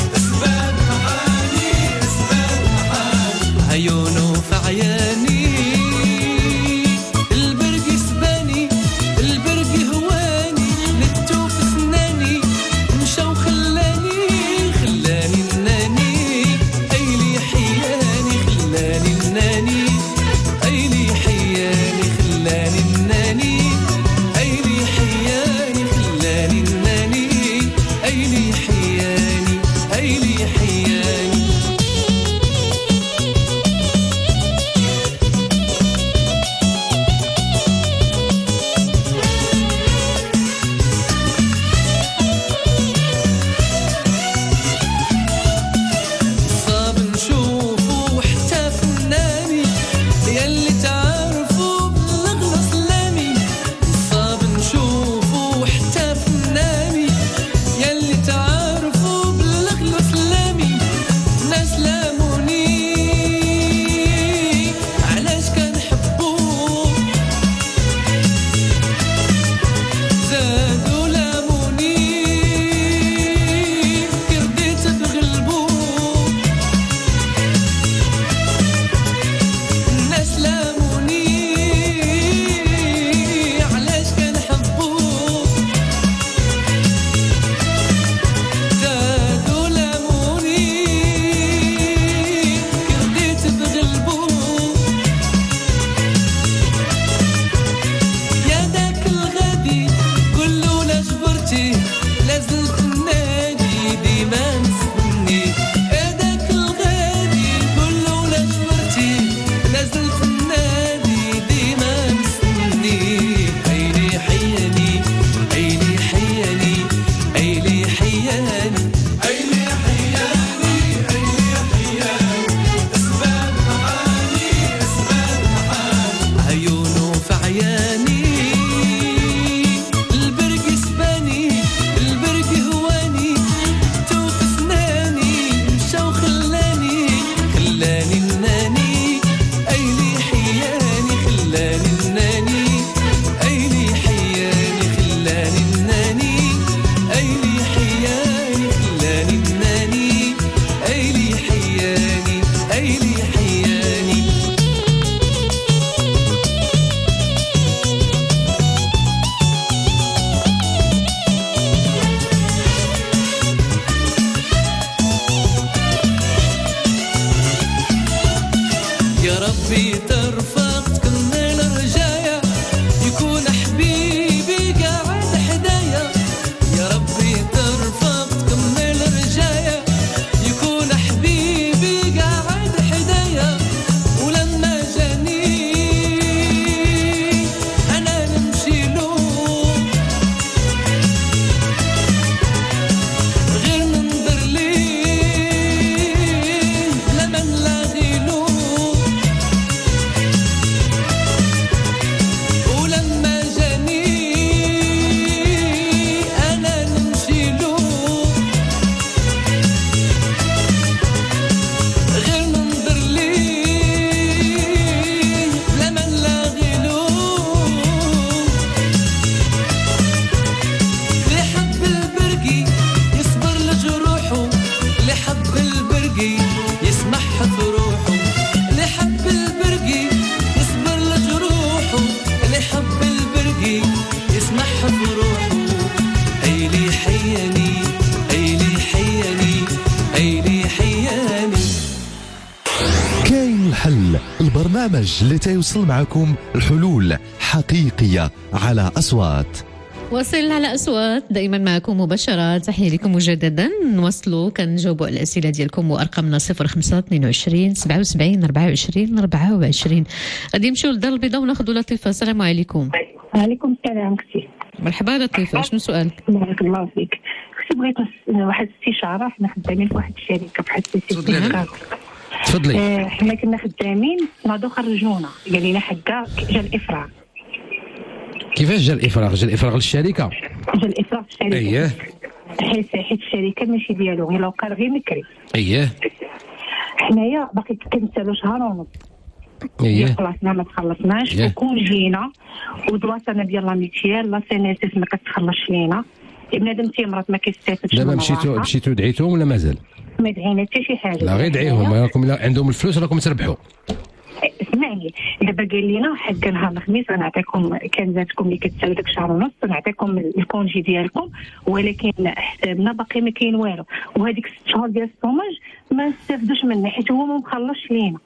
برنامج اللي تيوصل معكم الحلول حقيقية على أصوات. وصل على أصوات دائما معكم مباشرة. تحية لكم مجددا. نوصلوا كنجاوبوا على الأسئلة ديالكم وأرقامنا 05 22 77 24 24. غادي نمشيو للدار البيضاء وناخذوا لطيفة. السلام عليكم. وعليكم السلام اختي. مرحبا لطيفة، شنو سؤالك؟ بارك الله فيك. اختي بغيت واحد الاستشارة. حنا خدامين في واحد الشركة في حد تفضلي. حنا كنا خدامين ناضو خرجونا قال لنا حكا جا الإفراغ. كيفاش جا الإفراغ؟ جا الإفراغ للشركة؟ جا الإفراغ في الشركة. اييه. حيت الشركة ماشي ديالو غير لو كان غير مكري. اييه. حنايا باقي كنسالو شهر ونص. اييه. خلصنا ما تخلصناش وكون جينا ودواتنا ديال لا ميتيال لا سينيسيس ما كتخلصش لينا. بنادم تيمرض ما كيستافدش. دابا مشيتو دعيتوهم ولا مازال؟ ما دعينا حتى شي حاجه. لا غير دعيهم، راكم عندهم الفلوس راكم تربحوا. اسمعني دابا قال لنا حق نهار الخميس غنعطيكم كنزاتكم اللي كتساوي داك شهر ونص، نعطيكم الكونجي ديالكم، ولكن حسابنا باقي ما كاين والو، وهذيك 6 شهور ديال الصوماج ما نستافدوش منه حيت هو ما مخلصش لينا.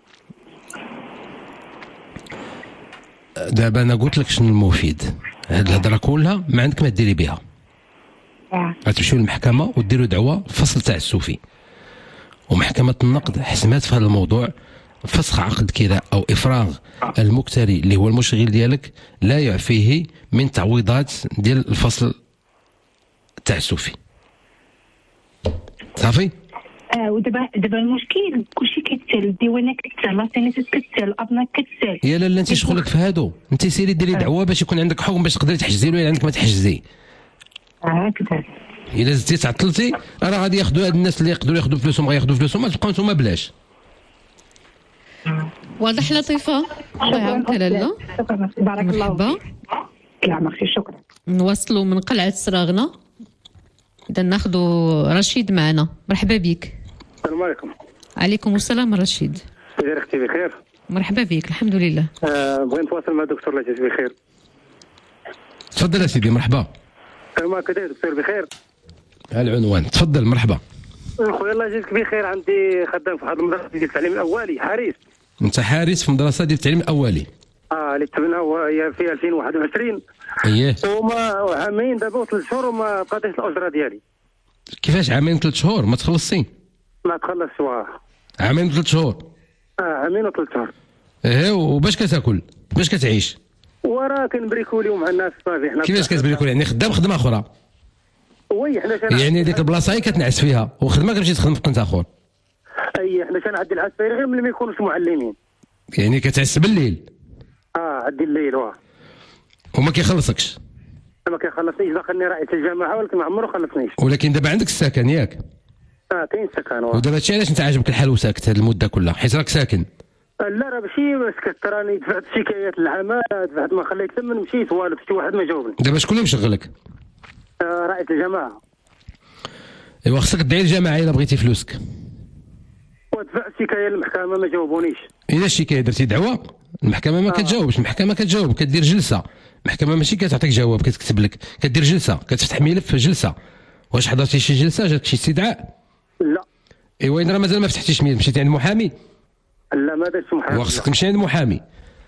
دابا انا قلت لك شنو المفيد. هاد الهضره كلها ما عندك ما ديري بها. غتمشيو للمحكمه وديروا دعوه فصل تاع السوفي، ومحكمه النقد حسمات في هذا الموضوع. فسخ عقد كراء او افراغ المكتري اللي هو المشغل ديالك لا يعفيه من تعويضات ديال الفصل تاع السوفي. صافي. ودابا المشكل كلشي كيتسال، الديوانات كتسال، لا سينيسيس كتسال، الابناك كتسال. يا لاله انت شغلك في هادو، انت سيري ديري دعوه باش يكون عندك حكم باش تقدري تحجزي له، الا عندك ما تحجزي. هكذا. الا زدتي تعطلتي راه غادي ياخذوا هاد الناس اللي يقدروا ياخذوا فلوسهم غياخذوا فلوسهم، ما تبقاو نتوما بلاش. واضح لطيفة. الله يعاونك لاله. بارك الله فيك. لا ماشي شكرا. نوصلوا من قلعة سراغنا. إذا ناخذوا رشيد معنا. مرحبا بك. السلام عليكم. عليكم السلام رشيد. كيفاش اختي بخير؟ مرحبا بك. الحمد لله. بغيت نتواصل مع الدكتور الله يجازيه بخير. تفضل يا سيدي. مرحبا. السلام كيفاش دكتور بخير؟ العنوان تفضل. مرحبا خويا الله يجازيك بخير. عندي خدام في واحد المدرسه ديال التعليم الاولي حارس. انت حارس في مدرسه ديال التعليم الاولي؟ اللي تبناها هي في 2021. اييه. وما عامين دابا و3 شهور وما بقاتش الاجره ديالي. كيفاش عامين 3 شهور ما تخلصتي؟ ما تخلصش. عامين 3 شهور. عامين و3 شهور. ايه. وباش كتاكل؟ باش كتعيش؟ وراه كنبريكوليو مع الناس صافي. حنا كيفاش كتبريكولي؟ يعني خدام خدمه اخرى؟ وي حنا يعني ديك البلاصه هي كتنعس فيها وخدمه كتمشي تخدم في قنت اخر. اي حنا كنعدي العساير غير ملي ما يكونوش معلمين. يعني كتعس بالليل؟ عدي الليل وما كيخلصكش؟ ما كيخلصنيش. دخلني رئيس الجامعه ولكن ما عمره خلصنيش. ولكن دابا عندك السكن ياك؟ كاين السكن. ودابا هادشي علاش انت عاجبك الحال وساكت هذه المده كلها؟ حيت راك ساكن. لا راه ماشي سكت، راني دفعت شكايات للعمل، دفعت ما خليت ثمن، مشيت والو شي واحد ما جاوبني. دابا شكون اللي مشغلك؟ رئيس الجامعه. ايوا خصك تدعي الجامعه الا بغيتي فلوسك. ودفعت شكايه للمحكمه ما جاوبونيش. الا الشكايه درتي دعوه المحكمه ما كتجاوبش. المحكمه كتجاوب، كدير جلسه. المحكمه ماشي كتعطيك جواب كتكتب لك، كدير جلسه، كتفتح ملف في جلسه. واش حضرتي شي جلسه؟ جاتك شي استدعاء؟ لا. ايوا اذا مازال ما فتحتيش ملف، مشيتي عند محامي؟ لا ما درتش محامي. وخصك تمشي عند محامي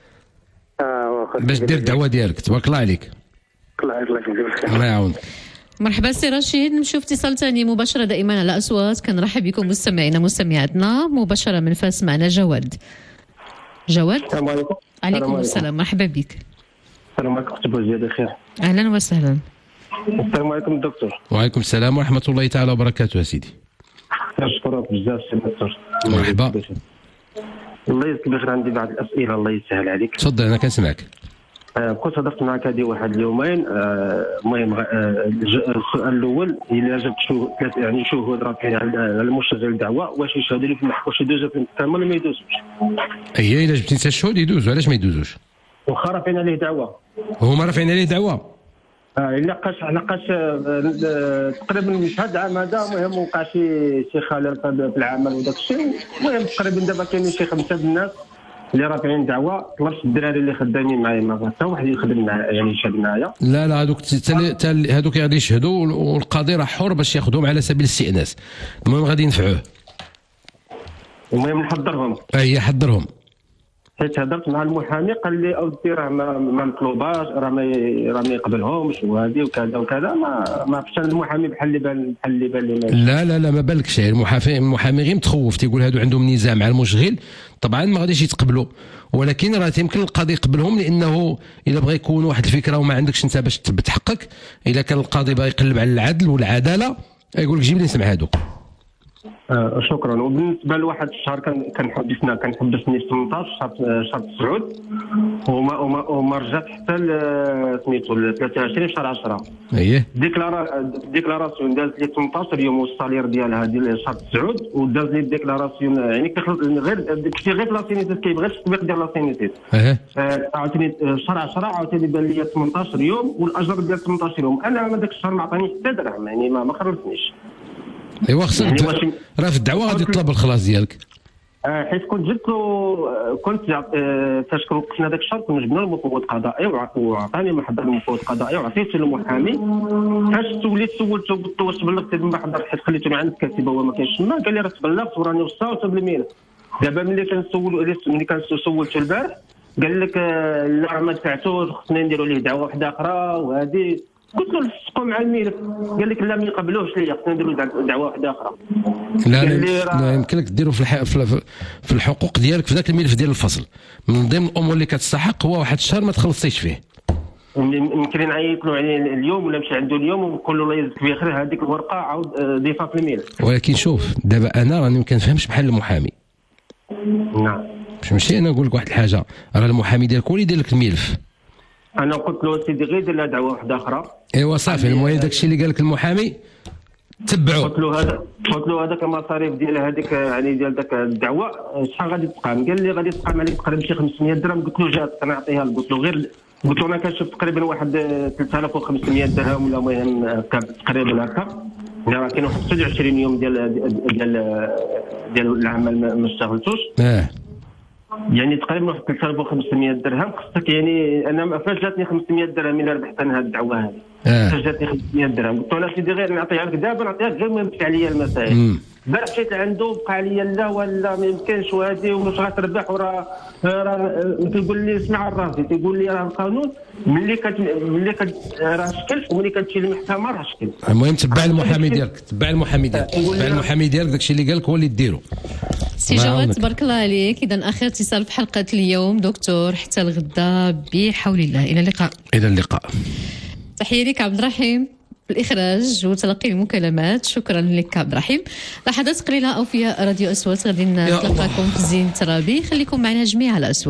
باش دير الدعوه ديالك. تبارك الله عليك. الله يجزيك. الله يعاونك. مرحبا سي رشيد. نمشيو في اتصال ثاني مباشره دائما على اصوات. كنرحب بكم مستمعينا مستمعاتنا مباشره من فاس. معنا جواد. جواد. السلام عليكم. عليكم السلام. مرحبا بك. السلام عليكم اختي بوزياد بخير. اهلا وسهلا. السلام عليكم الدكتور. وعليكم السلام ورحمه الله تعالى وبركاته يا سيدي. نشكرك بزاف سي دكتور. مرحبا. الله يجزيك بخير. عندي بعض الاسئله الله يسهل عليك. تفضل انا كنسمعك. كنت هضرت معك هذه واحد اليومين. المهم السؤال الاول الا جبت يعني شهود رافعين على المشتغل الدعوه واش يشهدوا لي في المحكمه، واش يدوزوا في المحكمه ولا ما يدوزوش؟ اي الا جبتي انت الشهود يدوزوا. علاش ما يدوزوش؟ واخا رافعين عليه دعوه. هما رافعين عليه دعوه؟ الا لقاش تقريبا مشهد عام هذا. المهم وقع شي خلل في العمل وداك الشيء. المهم تقريبا دابا كاينين شي 5 الناس اللي رافعين دعوه. طلبت الدراري اللي خدامين معايا ما حتى واحد يخدم يعني يشهد معايا. لا هذوك غادي يشهدوا والقاضي راه حر باش ياخذهم على سبيل الاستئناس. المهم غادي ينفعوه. المهم نحضرهم. حضرهم. حيت هضرت مع المحامي قال لي اودي راه ما مطلوباش، راه ما يقبلهمش وهذه وكذا وكذا. ما عرفتش المحامي بحال اللي بان لي. لا ما بالكش، المحامي غير متخوف تيقول هادو عندهم نزاع مع المشغل، طبعا ما غاديش يتقبلوا، ولكن راه يمكن القاضي يقبلهم، لانه الا بغى يكون واحد الفكره وما عندكش انت باش تثبت حقك، الا كان القاضي باغي يقلب على العدل والعداله يقول لك جيب لي نسمع هادو. شكرا. وبالنسبه لواحد الشهر كنحبسني 18 شهر 9 وما رجعت حتى سميتو 23 شهر 10. اييه ديكلاراسيون دازت لي 18 يوم والصالير ديالها ديال شهر 9 وداز لي الديكلاراسيون، يعني غير كنتي غير لاسينيتيس كيبغي التطبيق ديال لاسينيتيس. عاوتاني شهر 10 عاوتاني بان لي 18 يوم والاجر ديال 18 يوم. انا ما داك الشهر ما عطانيش حتى درهم، يعني ما خرجتنيش. ايوا خصك يعني راه في الدعوه غادي تطلب الخلاص ديالك. حيت كنت جبت له فاش وقفنا ذاك الشهر كنا جبنا له مفوض قضائي وعطاني محضر المفوض قضائي وعطيته للمحامي. فاش سولته قلت له واش تبلغت بالمحضر حيت خليتوني عند الكاتبه هو ما كاينش تما، قال لي راه تبلغت وراني وصلت بالميل. دابا ملي سولته البارح قال لك لا ما دفعتوش خصنا نديروا ليه دعوه واحده اخرى وهذه. قلت له لصقوا مع الملف، قال لك لا ما يقبلوش ليا خصنا نديروا دعوه واحده اخرى. لا يمكن لك ديروا في الحقوق ديالك في ذاك الملف ديال الفصل، من ضمن الامور اللي كتستحق هو واحد الشهر ما تخلصيش فيه. يمكن نعيط له عليه اليوم ولا نمشي عنده اليوم ونقول له الله يجزيك بخير هذيك الورقه عاود ضيفها في الملف. ولكن شوف دابا انا راني ما كنفهمش بحال المحامي. نعم ماشي انا نقول لك واحد الحاجه، راه المحامي ديالك هو اللي يدير لك الملف. انا قلت له سيدي غير دير لها دعوه واحده اخرى. ايوا صافي، المهم داكشي اللي قال لك المحامي تبعوا. قلت له هذاك المصاريف ديال هذيك يعني ديال ذاك الدعوه شحال غادي تقام؟ قال لي غادي تقام عليك تقريبا شي 500 درهم. قلت له جات كنعطيها له. قلت له انا كنشوف تقريبا واحد 3500 درهم ولا المهم تقريبا هكا. راه كاين واحد 29 يوم ديال العمل ما اشتغلتوش. يعني تقريبا واحد 3500 درهم خصك. يعني انا فاش جاتني 500 درهم من ربحت انا هذه الدعوه هذه. فاش جاتني 500 درهم قلت له سيدي غير نعطيها لك دابا، نعطيها لك غير ما يمشي عليا المسائل. البارح مشيت عنده بقى عليا لا ولا ما يمكنش وهذه ومش غتربح وراه تيقول لي اسمع الراسي تيقول لي راه القانون ملي راه شكل وملي كتمشي للمحكمه راه شكل. المهم تبع المحامي ديالك داكشي اللي قال لك هو اللي ديرو. سي جواد تبارك الله عليك. اذا اخر اتصال في حلقه اليوم دكتور، حتى الغدا بحول الله. الى اللقاء. تحيه لك عبد الرحيم في الإخراج وتلقي المكالمات. شكرا لك عبد الرحيم. لحظات قليلة أوفياء راديو أصوات غادي نتلقاكم في زين الترابي. خليكم معنا جميع على أصوات.